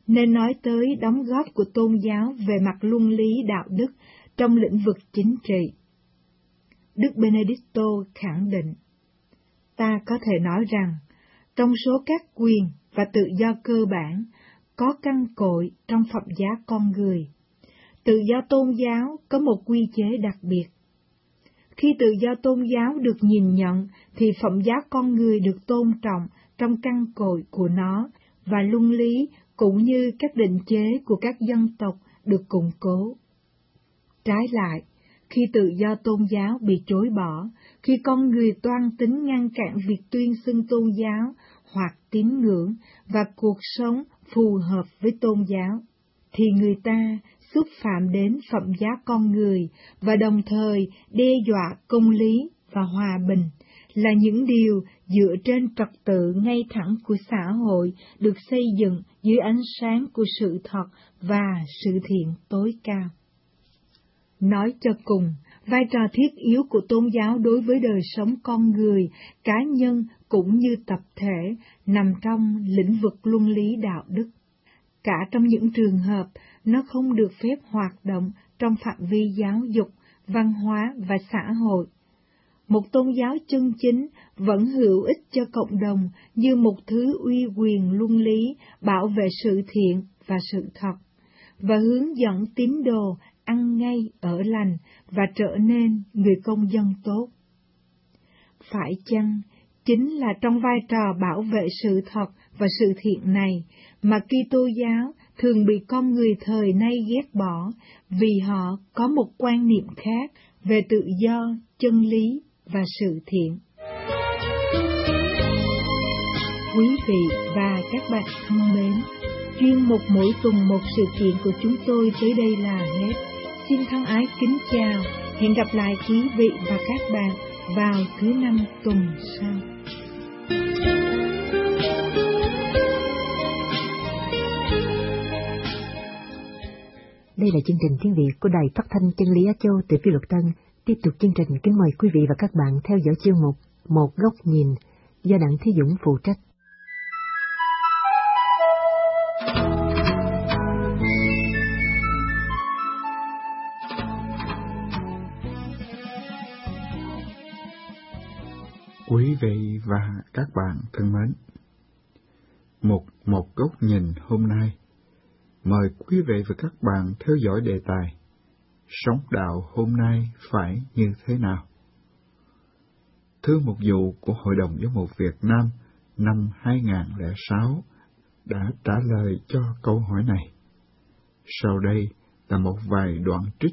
nên nói tới đóng góp của tôn giáo về mặt luân lý đạo đức trong lĩnh vực chính trị. Đức Benedicto khẳng định, ta có thể nói rằng, trong số các quyền và tự do cơ bản, có căn cội trong phẩm giá con người. Tự do tôn giáo có một quy chế đặc biệt. Khi tự do tôn giáo được nhìn nhận, thì phẩm giá con người được tôn trọng trong căn cội của nó, và luân lý cũng như các định chế của các dân tộc được củng cố. Trái lại, khi tự do tôn giáo bị chối bỏ, khi con người toan tính ngăn cản việc tuyên xưng tôn giáo hoặc tín ngưỡng và cuộc sống phù hợp với tôn giáo, thì người ta xúc phạm đến phẩm giá con người và đồng thời đe dọa công lý và hòa bình, là những điều dựa trên trật tự ngay thẳng của xã hội được xây dựng dưới ánh sáng của sự thật và sự thiện tối cao. Nói cho cùng, vai trò thiết yếu của tôn giáo đối với đời sống con người, cá nhân cũng như tập thể nằm trong lĩnh vực luân lý đạo đức. Cả trong những trường hợp nó không được phép hoạt động trong phạm vi giáo dục, văn hóa và xã hội. Một tôn giáo chân chính vẫn hữu ích cho cộng đồng như một thứ uy quyền luân lý bảo vệ sự thiện và sự thật, và hướng dẫn tín đồ ăn ngay ở lành và trở nên người công dân tốt. Phải chăng chính là trong vai trò bảo vệ sự thật và sự thiện này mà Kitô giáo thường bị con người thời nay ghét bỏ vì họ có một quan niệm khác về tự do, chân lý và sự thiện. Quý vị và các bạn thân mến, chuyên mục mỗi tuần một sự kiện của chúng tôi tới đây là hết. Xin thân ái kính chào, hẹn gặp lại quý vị và các bạn vào thứ Năm tuần sau. Đây là chương trình tiếng Việt của Đài Phát thanh Chân lý Á Châu từ Phi Luật Tân. Tiếp tục chương trình, kính mời quý vị và các bạn theo dõi chuyên mục Một Góc Nhìn do Đặng Thí Dũng phụ trách. Quý vị và các bạn thân mến, một góc nhìn hôm nay, mời quý vị và các bạn theo dõi đề tài Sống đạo hôm nay phải như thế nào? Thư mục vụ của Hội đồng Giám mục Việt Nam năm 2006 đã trả lời cho câu hỏi này. Sau đây là một vài đoạn trích.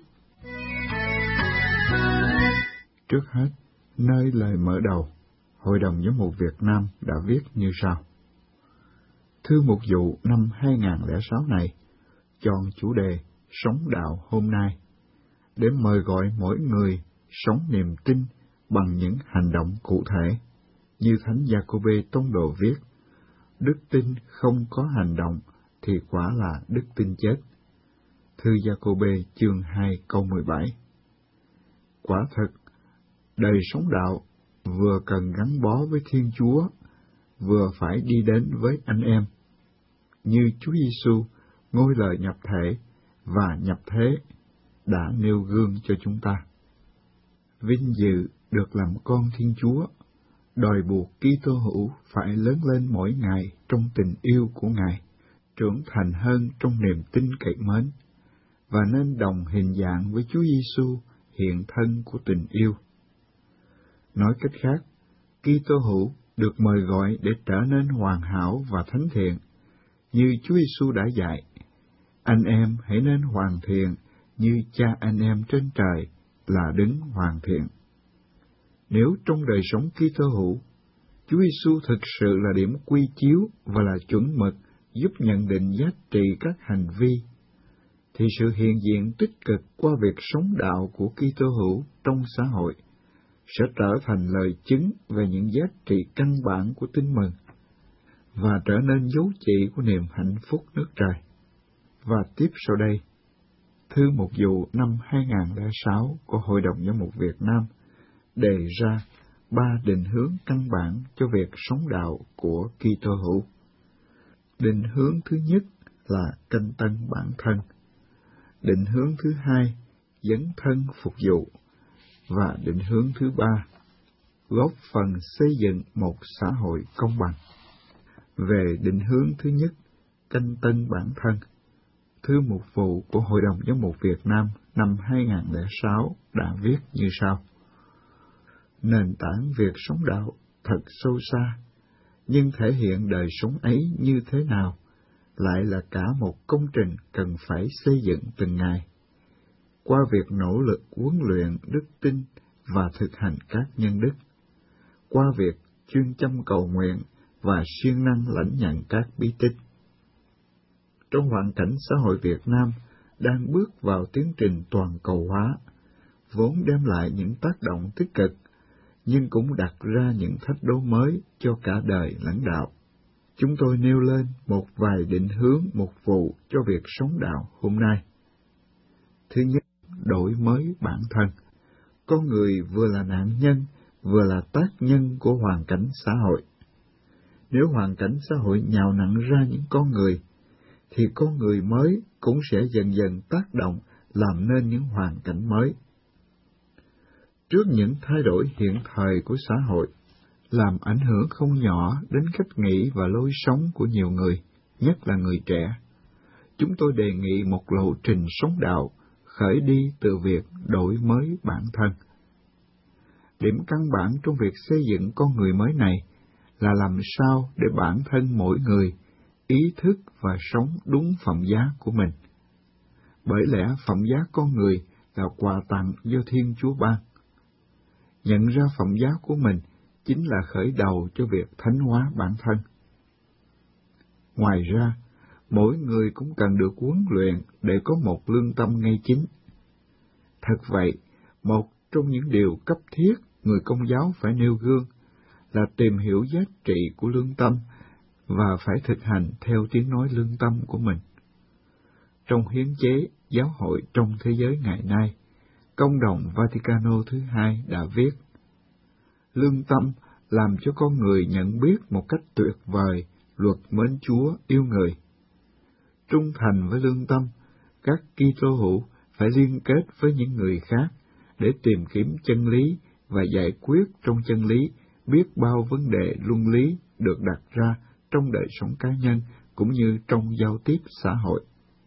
Trước hết, nơi lời mở đầu, Hội đồng Giám mục Việt Nam đã viết như sau. Thư mục vụ năm 2006 này chọn chủ đề Sống đạo hôm nay để mời gọi mỗi người sống niềm tin bằng những hành động cụ thể. Như Thánh Gia-cô-bê Tông Đồ viết, đức tin không có hành động thì quả là đức tin chết. Thư Gia-cô-bê chương 2 câu 17. Quả thật, đời sống đạo vừa cần gắn bó với Thiên Chúa, vừa phải đi đến với anh em. Như Chúa Giêsu, ngôi lời nhập thể và nhập thế, đã nêu gương cho chúng ta. Vinh dự được làm con Thiên Chúa, đòi buộc Kitô hữu phải lớn lên mỗi ngày trong tình yêu của Ngài, trưởng thành hơn trong niềm tin cậy mến, và nên đồng hình dạng với Chúa Giêsu, hiện thân của tình yêu. Nói cách khác, Kitô hữu được mời gọi để trở nên hoàn hảo và thánh thiện, như Chúa Giêsu đã dạy. Anh em hãy nên hoàn thiện như Cha anh em trên trời là đấng hoàn thiện. Nếu trong đời sống Kitô hữu, Chúa Giêsu thực sự là điểm quy chiếu và là chuẩn mực giúp nhận định giá trị các hành vi, thì sự hiện diện tích cực qua việc sống đạo của Kitô hữu trong xã hội sẽ trở thành lời chứng về những giá trị căn bản của tin mừng và trở nên dấu chỉ của niềm hạnh phúc nước trời. Và tiếp sau đây, Thư mục vụ năm 2006 của Hội đồng Giám mục Việt Nam đề ra 3 định hướng căn bản cho việc sống đạo của Kitô hữu. Định hướng thứ nhất là canh tân bản thân. Định hướng thứ hai, dấn thân phục vụ. Và định hướng thứ ba, góp phần xây dựng một xã hội công bằng. Về định hướng thứ nhất, canh tân bản thân, thư mục vụ của Hội đồng Giám mục Việt Nam năm 2006 đã viết như sau. Nền tảng việc sống đạo thật sâu xa, nhưng thể hiện đời sống ấy như thế nào lại là cả một công trình cần phải xây dựng từng ngày, qua việc nỗ lực huấn luyện đức tin và thực hành các nhân đức, qua việc chuyên chăm cầu nguyện và siêng năng lãnh nhận các bí tích. Trong hoàn cảnh xã hội Việt Nam đang bước vào tiến trình toàn cầu hóa, vốn đem lại những tác động tích cực, nhưng cũng đặt ra những thách đố mới cho cả đời lãnh đạo. Chúng tôi nêu lên một vài định hướng mục vụ cho việc sống đạo hôm nay. Thứ nhất, đổi mới bản thân. Con người vừa là nạn nhân, vừa là tác nhân của hoàn cảnh xã hội. Nếu hoàn cảnh xã hội nhào nặn ra những con người, thì con người mới cũng sẽ dần dần tác động làm nên những hoàn cảnh mới. Trước những thay đổi hiện thời của xã hội, làm ảnh hưởng không nhỏ đến cách nghĩ và lối sống của nhiều người, nhất là người trẻ, chúng tôi đề nghị một lộ trình sống đạo khởi đi từ việc đổi mới bản thân. Điểm căn bản trong việc xây dựng con người mới này là làm sao để bản thân mỗi người ý thức và sống đúng phẩm giá của mình. Bởi lẽ phẩm giá con người là quà tặng do Thiên Chúa ban. Nhận ra phẩm giá của mình chính là khởi đầu cho việc thánh hóa bản thân. Ngoài ra, mỗi người cũng cần được huấn luyện để có một lương tâm ngay chính. Thật vậy, một trong những điều cấp thiết người Công giáo phải nêu gương là tìm hiểu giá trị của lương tâm và phải thực hành theo tiếng nói lương tâm của mình. Trong hiến chế giáo hội trong thế giới ngày nay, Công đồng Vaticano thứ hai đã viết: lương tâm làm cho con người nhận biết một cách tuyệt vời luật mến Chúa yêu người. Trung thành với lương tâm, các Kitô hữu phải liên kết với những người khác để tìm kiếm chân lý và giải quyết trong chân lý biết bao vấn đề luân lý được đặt ra trong đời sống cá nhân cũng như trong giao tiếp xã hội.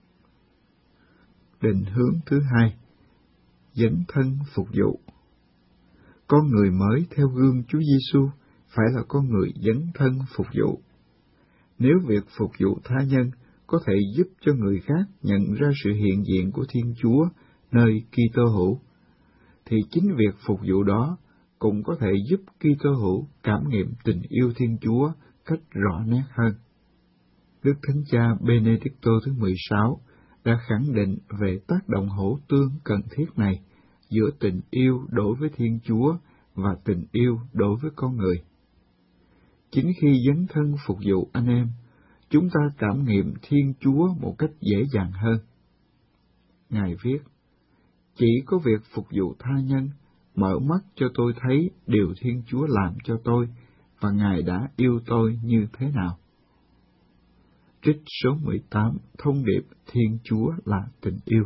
Định hướng thứ hai, dấn thân phục vụ. Con người mới theo gương Chúa Giêsu phải là con người dấn thân phục vụ. Nếu việc phục vụ tha nhân có thể giúp cho người khác nhận ra sự hiện diện của Thiên Chúa nơi Kitô hữu, thì chính việc phục vụ đó cũng có thể giúp Kitô hữu cảm nghiệm tình yêu Thiên Chúa cách rõ nét hơn. Đức Thánh Cha Benedicto thứ 16 đã khẳng định về tác động hỗ tương cần thiết này giữa tình yêu đối với Thiên Chúa và tình yêu đối với con người. Chính khi dấn thân phục vụ anh em, chúng ta cảm nghiệm Thiên Chúa một cách dễ dàng hơn. Ngài viết, chỉ có việc phục vụ tha nhân mở mắt cho tôi thấy điều Thiên Chúa làm cho tôi và Ngài đã yêu tôi như thế nào. Trích số 18, thông điệp Thiên Chúa là tình yêu.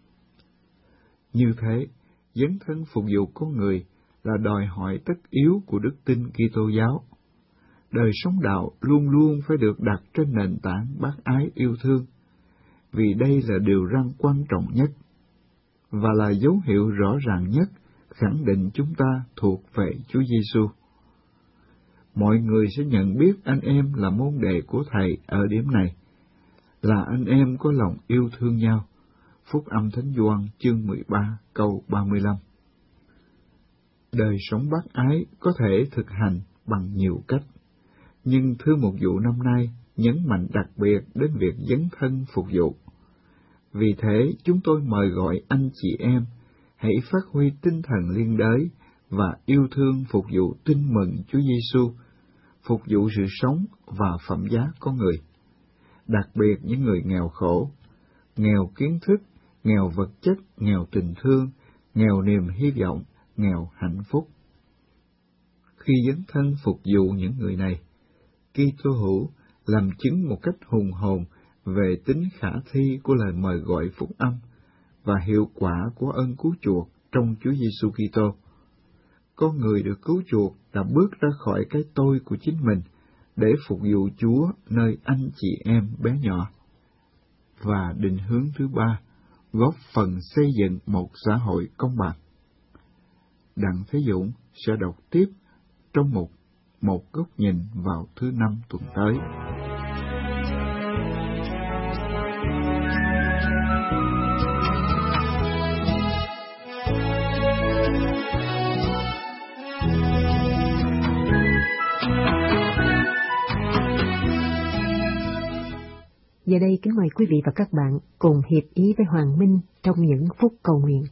Như thế, dấn thân phục vụ con người là đòi hỏi tất yếu của đức tin Kitô giáo. Đời sống đạo luôn luôn phải được đặt trên nền tảng bác ái yêu thương, vì đây là điều răn quan trọng nhất, và là dấu hiệu rõ ràng nhất khẳng định chúng ta thuộc về Chúa Giêsu. Mọi người sẽ nhận biết anh em là môn đệ của Thầy ở điểm này, là anh em có lòng yêu thương nhau. Phúc âm Thánh Gioan chương 13 câu 35. Đời sống bác ái có thể thực hành bằng nhiều cách, nhưng thư mục vụ năm nay nhấn mạnh đặc biệt đến việc dấn thân phục vụ. Vì thế, chúng tôi mời gọi anh chị em hãy phát huy tinh thần liên đới và yêu thương phục vụ tin mừng Chúa Giêsu, phục vụ sự sống và phẩm giá con người, đặc biệt những người nghèo khổ, nghèo kiến thức, nghèo vật chất, nghèo tình thương, nghèo niềm hy vọng, nghèo hạnh phúc. Khi dấn thân phục vụ những người này, Kitô hữu làm chứng một cách hùng hồn về tính khả thi của lời mời gọi phúc âm và hiệu quả của ơn cứu chuộc trong Chúa Giêsu Kitô. Con người được cứu chuộc đã bước ra khỏi cái tôi của chính mình để phục vụ Chúa nơi anh chị em bé nhỏ. Và định hướng thứ ba, góp phần xây dựng một xã hội công bằng. Đặng Thế Dũng sẽ đọc tiếp trong một góc nhìn vào thứ Năm tuần tới. Giờ đây kính mời quý vị và các bạn cùng hiệp ý với Hoàng Minh trong những phút cầu nguyện.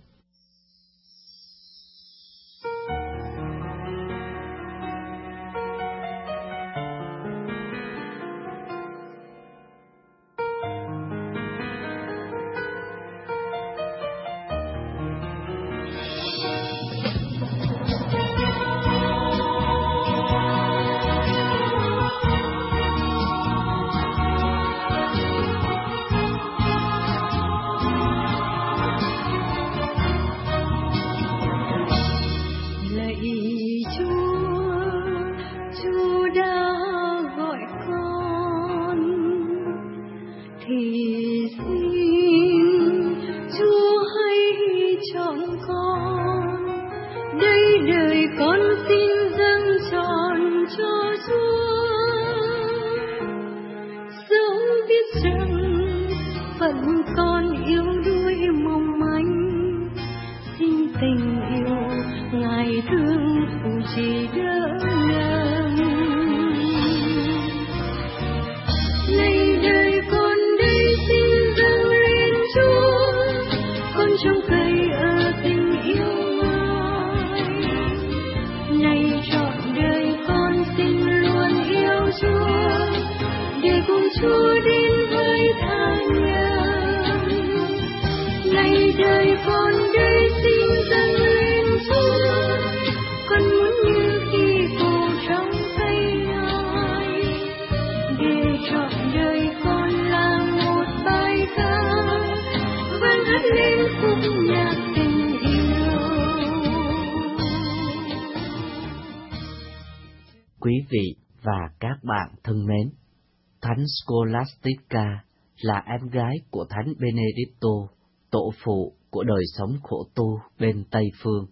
Quý vị và các bạn thân mến, Thánh Scholastica là em gái của Thánh Benedicto, tổ phụ của đời sống khổ tu bên Tây Phương.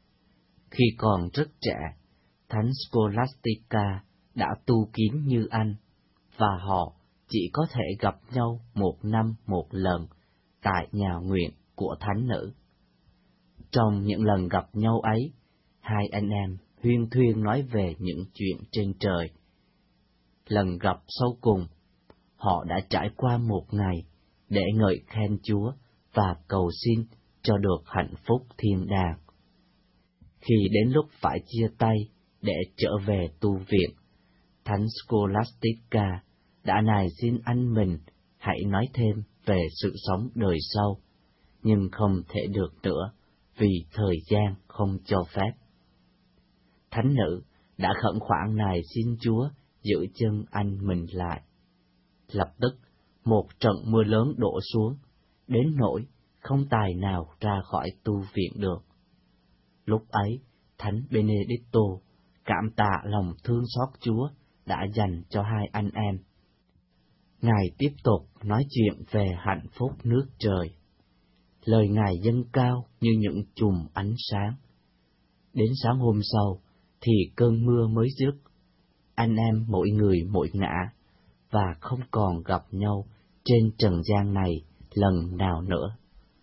Khi còn rất trẻ, Thánh Scholastica đã tu kín như anh, và họ chỉ có thể gặp nhau 1 năm 1 lần tại nhà nguyện của Thánh nữ. Trong những lần gặp nhau ấy, hai anh em huyên thuyên nói về những chuyện trên trời. Lần gặp sau cùng, họ đã trải qua một ngày để ngợi khen Chúa và cầu xin cho được hạnh phúc thiên đàng. Khi đến lúc phải chia tay để trở về tu viện, Thánh Scholastica đã nài xin anh mình hãy nói thêm về sự sống đời sau, nhưng không thể được nữa vì thời gian không cho phép. Thánh nữ đã khẩn khoản nài xin Chúa giữ chân anh mình lại. Lập tức, một trận mưa lớn đổ xuống, đến nỗi không tài nào ra khỏi tu viện được. Lúc ấy, Thánh Benedicto cảm tạ lòng thương xót Chúa đã dành cho hai anh em. Ngài tiếp tục nói chuyện về hạnh phúc nước trời. Lời Ngài dâng cao như những chùm ánh sáng. Đến sáng hôm sau, thì cơn mưa mới dứt. Anh em mỗi người mỗi ngã, và không còn gặp nhau trên trần gian này lần nào nữa.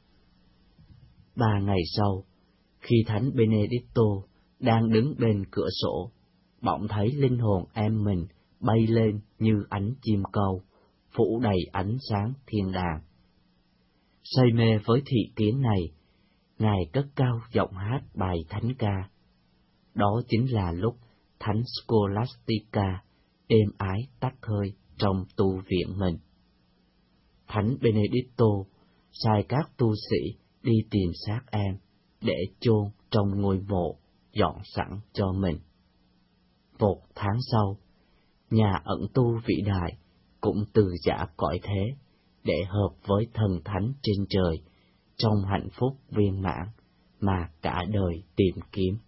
3 ngày sau, khi Thánh Benedicto đang đứng bên cửa sổ, bỗng thấy linh hồn em mình bay lên như ánh chim câu, phủ đầy ánh sáng thiên đàng. Say mê với thị kiến này, Ngài cất cao giọng hát bài thánh ca. Đó chính là lúc Thánh Scholastica êm ái tắt hơi trong tu viện mình. Thánh Benedicto sai các tu sĩ đi tìm xác em để chôn trong ngôi mộ dọn sẵn cho mình. 1 tháng sau, nhà ẩn tu vĩ đại cũng từ giã cõi thế để hợp với thần thánh trên trời, trong hạnh phúc viên mãn mà cả đời tìm kiếm.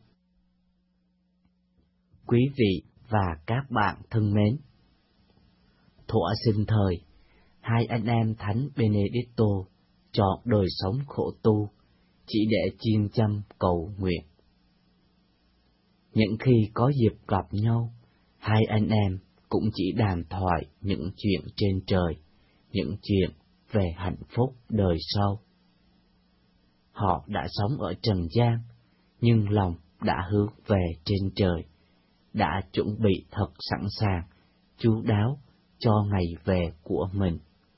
Quý vị và các bạn thân mến, thuở sinh thời, hai anh em Thánh Benedicto chọn đời sống khổ tu chỉ để chuyên chăm cầu nguyện. Những khi có dịp gặp nhau, hai anh em cũng chỉ đàm thoại những chuyện trên trời, những chuyện về hạnh phúc đời sau. Họ đã sống ở trần gian, nhưng lòng đã hướng về trên trời, đã chuẩn bị thật sẵn sàng, chu đáo cho ngày về của mình.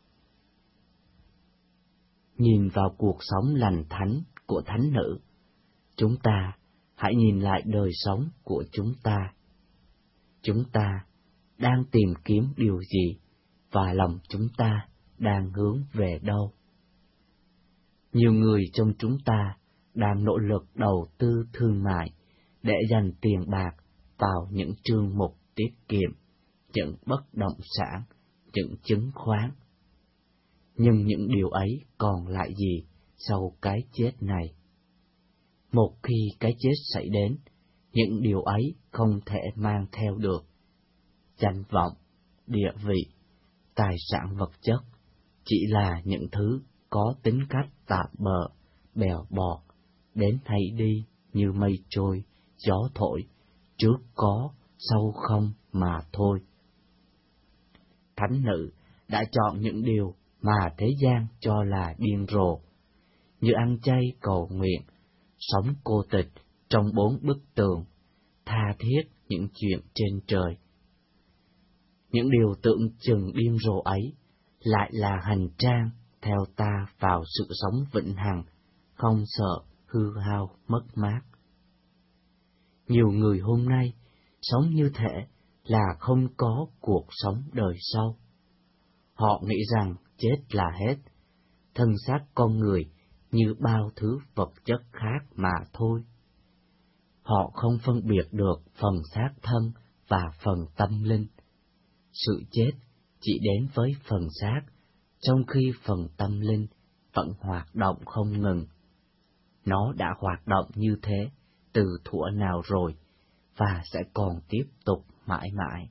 Nhìn vào cuộc sống lành thánh của thánh nữ, chúng ta hãy nhìn lại đời sống của chúng ta. Chúng ta đang tìm kiếm điều gì và lòng chúng ta đang hướng về đâu? Nhiều người trong chúng ta đang nỗ lực đầu tư thương mại để dành tiền bạc vào những chương mục tiết kiệm, những bất động sản, những chứng khoán. Nhưng những điều ấy còn lại gì sau cái chết này? Một khi cái chết xảy đến, những điều ấy không thể mang theo được. Danh vọng, địa vị, tài sản vật chất chỉ là những thứ có tính cách tạm bợ, bèo bọt, đến hay đi như mây trôi, gió thổi, trước có, sau không mà thôi. Thánh nữ đã chọn những điều mà thế gian cho là điên rồ, như ăn chay cầu nguyện, sống cô tịch trong 4 bức tường, tha thiết những chuyện trên trời. Những điều tưởng chừng điên rồ ấy lại là hành trang theo ta vào sự sống vĩnh hằng, không sợ hư hao mất mát. Nhiều người hôm nay sống như thể là không có cuộc sống đời sau. Họ nghĩ rằng chết là hết, thân xác con người như bao thứ vật chất khác mà thôi. Họ không phân biệt được phần xác thân và phần tâm linh. Sự chết chỉ đến với phần xác, trong khi phần tâm linh vẫn hoạt động không ngừng. Nó đã hoạt động như thế từ thuở nào rồi, và sẽ còn tiếp tục mãi mãi.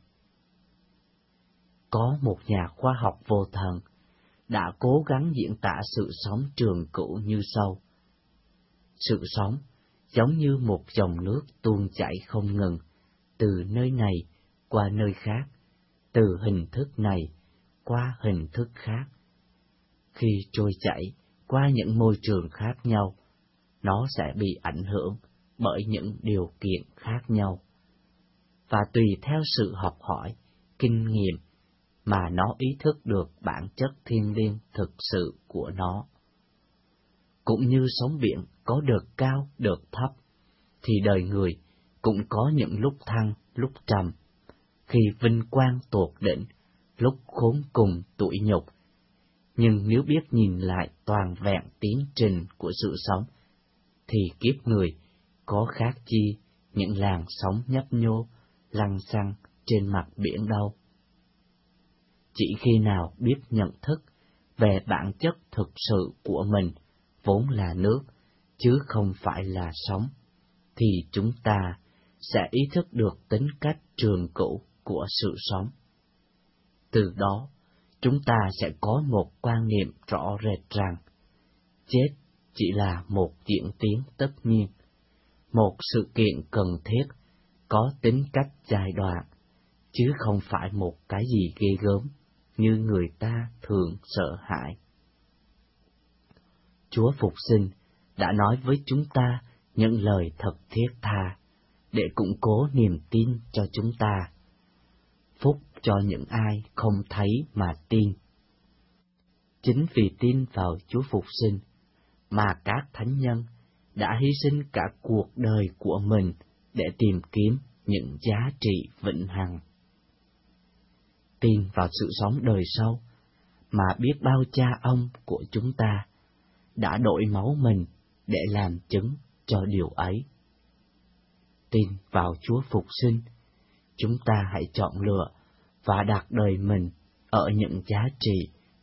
Có một nhà khoa học vô thần đã cố gắng diễn tả sự sống trường cửu như sau. Sự sống giống như một dòng nước tuôn chảy không ngừng, từ nơi này qua nơi khác, từ hình thức này qua hình thức khác. Khi trôi chảy qua những môi trường khác nhau, nó sẽ bị ảnh hưởng bởi những điều kiện khác nhau, và tùy theo sự học hỏi, kinh nghiệm mà nó ý thức được bản chất thiêng liêng thực sự của nó. Cũng như sóng biển có đợt cao, đợt thấp, thì đời người cũng có những lúc thăng, lúc trầm, khi vinh quang tột đỉnh, lúc khốn cùng tủi nhục. Nhưng nếu biết nhìn lại toàn vẹn tiến trình của sự sống, thì kiếp người có khác chi những làn sóng nhấp nhô, lăng xăng trên mặt biển đâu. Chỉ khi nào biết nhận thức về bản chất thực sự của mình vốn là nước, chứ không phải là sóng, thì chúng ta sẽ ý thức được tính cách trường cửu của sự sống. Từ đó, chúng ta sẽ có một quan niệm rõ rệt rằng chết chỉ là một diễn tiến tất nhiên, một sự kiện cần thiết, có tính cách giai đoạn, chứ không phải một cái gì ghê gớm như người ta thường sợ hãi. Chúa Phục Sinh đã nói với chúng ta những lời thật thiết tha để củng cố niềm tin cho chúng ta. Phúc cho những ai không thấy mà tin. Chính vì tin vào Chúa Phục Sinh mà các thánh nhân đã hy sinh cả cuộc đời của mình để tìm kiếm những giá trị vĩnh hằng. Tin vào sự sống đời sau mà biết bao cha ông của chúng ta đã đổi máu mình để làm chứng cho điều ấy. Tin vào Chúa Phục Sinh, chúng ta hãy chọn lựa và đặt đời mình ở những giá trị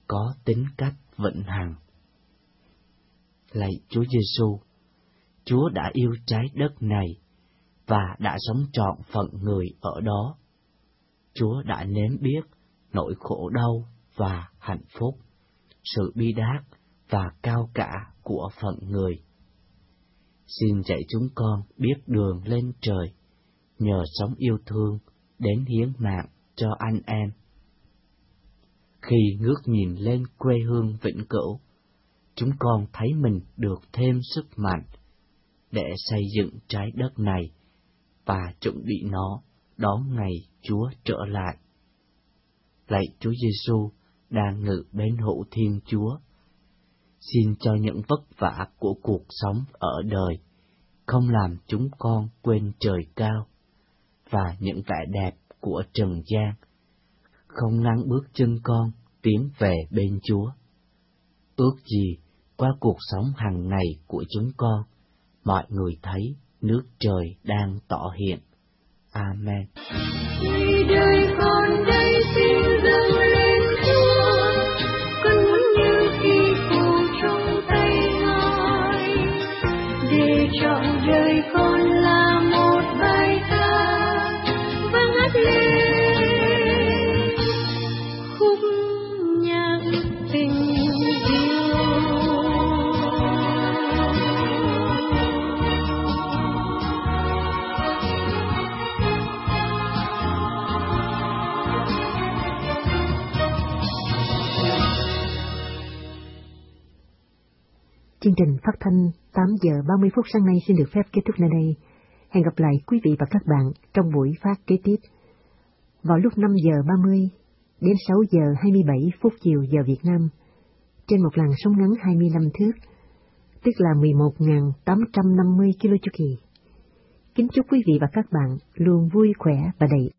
có tính cách vĩnh hằng. Lạy Chúa Giêsu, Chúa đã yêu trái đất này và đã sống trọn phận người ở đó. Chúa đã nếm biết nỗi khổ đau và hạnh phúc, sự bi đát và cao cả của phận người. Xin dạy chúng con biết đường lên trời, nhờ sống yêu thương đến hiến mạng cho anh em. Khi ngước nhìn lên quê hương vĩnh cửu, chúng con thấy mình được thêm sức mạnh để xây dựng trái đất này và chuẩn bị nó đón ngày Chúa trở lại. Lạy Chúa Giêsu đang ngự bên hữu Thiên Chúa, xin cho những vất vả của cuộc sống ở đời không làm chúng con quên trời cao, và những vẻ đẹp của trần gian không ngăn bước chân con tiến về bên Chúa. Ước gì qua cuộc sống hàng ngày của chúng con, mọi người thấy nước trời đang tỏ hiện. Amen. Người đời con đây xin dâng lên Chúa, con muốn như khi phù trong tay Ngài, để trọn đời con là một bài ca vang hát lên khúc nhạc tình yêu. Chương trình phát thanh 8 giờ 30 phút sáng nay xin được phép kết thúc nơi đây. Hẹn gặp lại quý vị và các bạn trong buổi phát kế tiếp vào lúc 5 giờ 30 đến 6 giờ 27 phút chiều giờ Việt Nam trên một làn sóng ngắn 25 thước, tức là 11.850 kHz. Kính chúc quý vị và các bạn luôn vui khỏe và đầy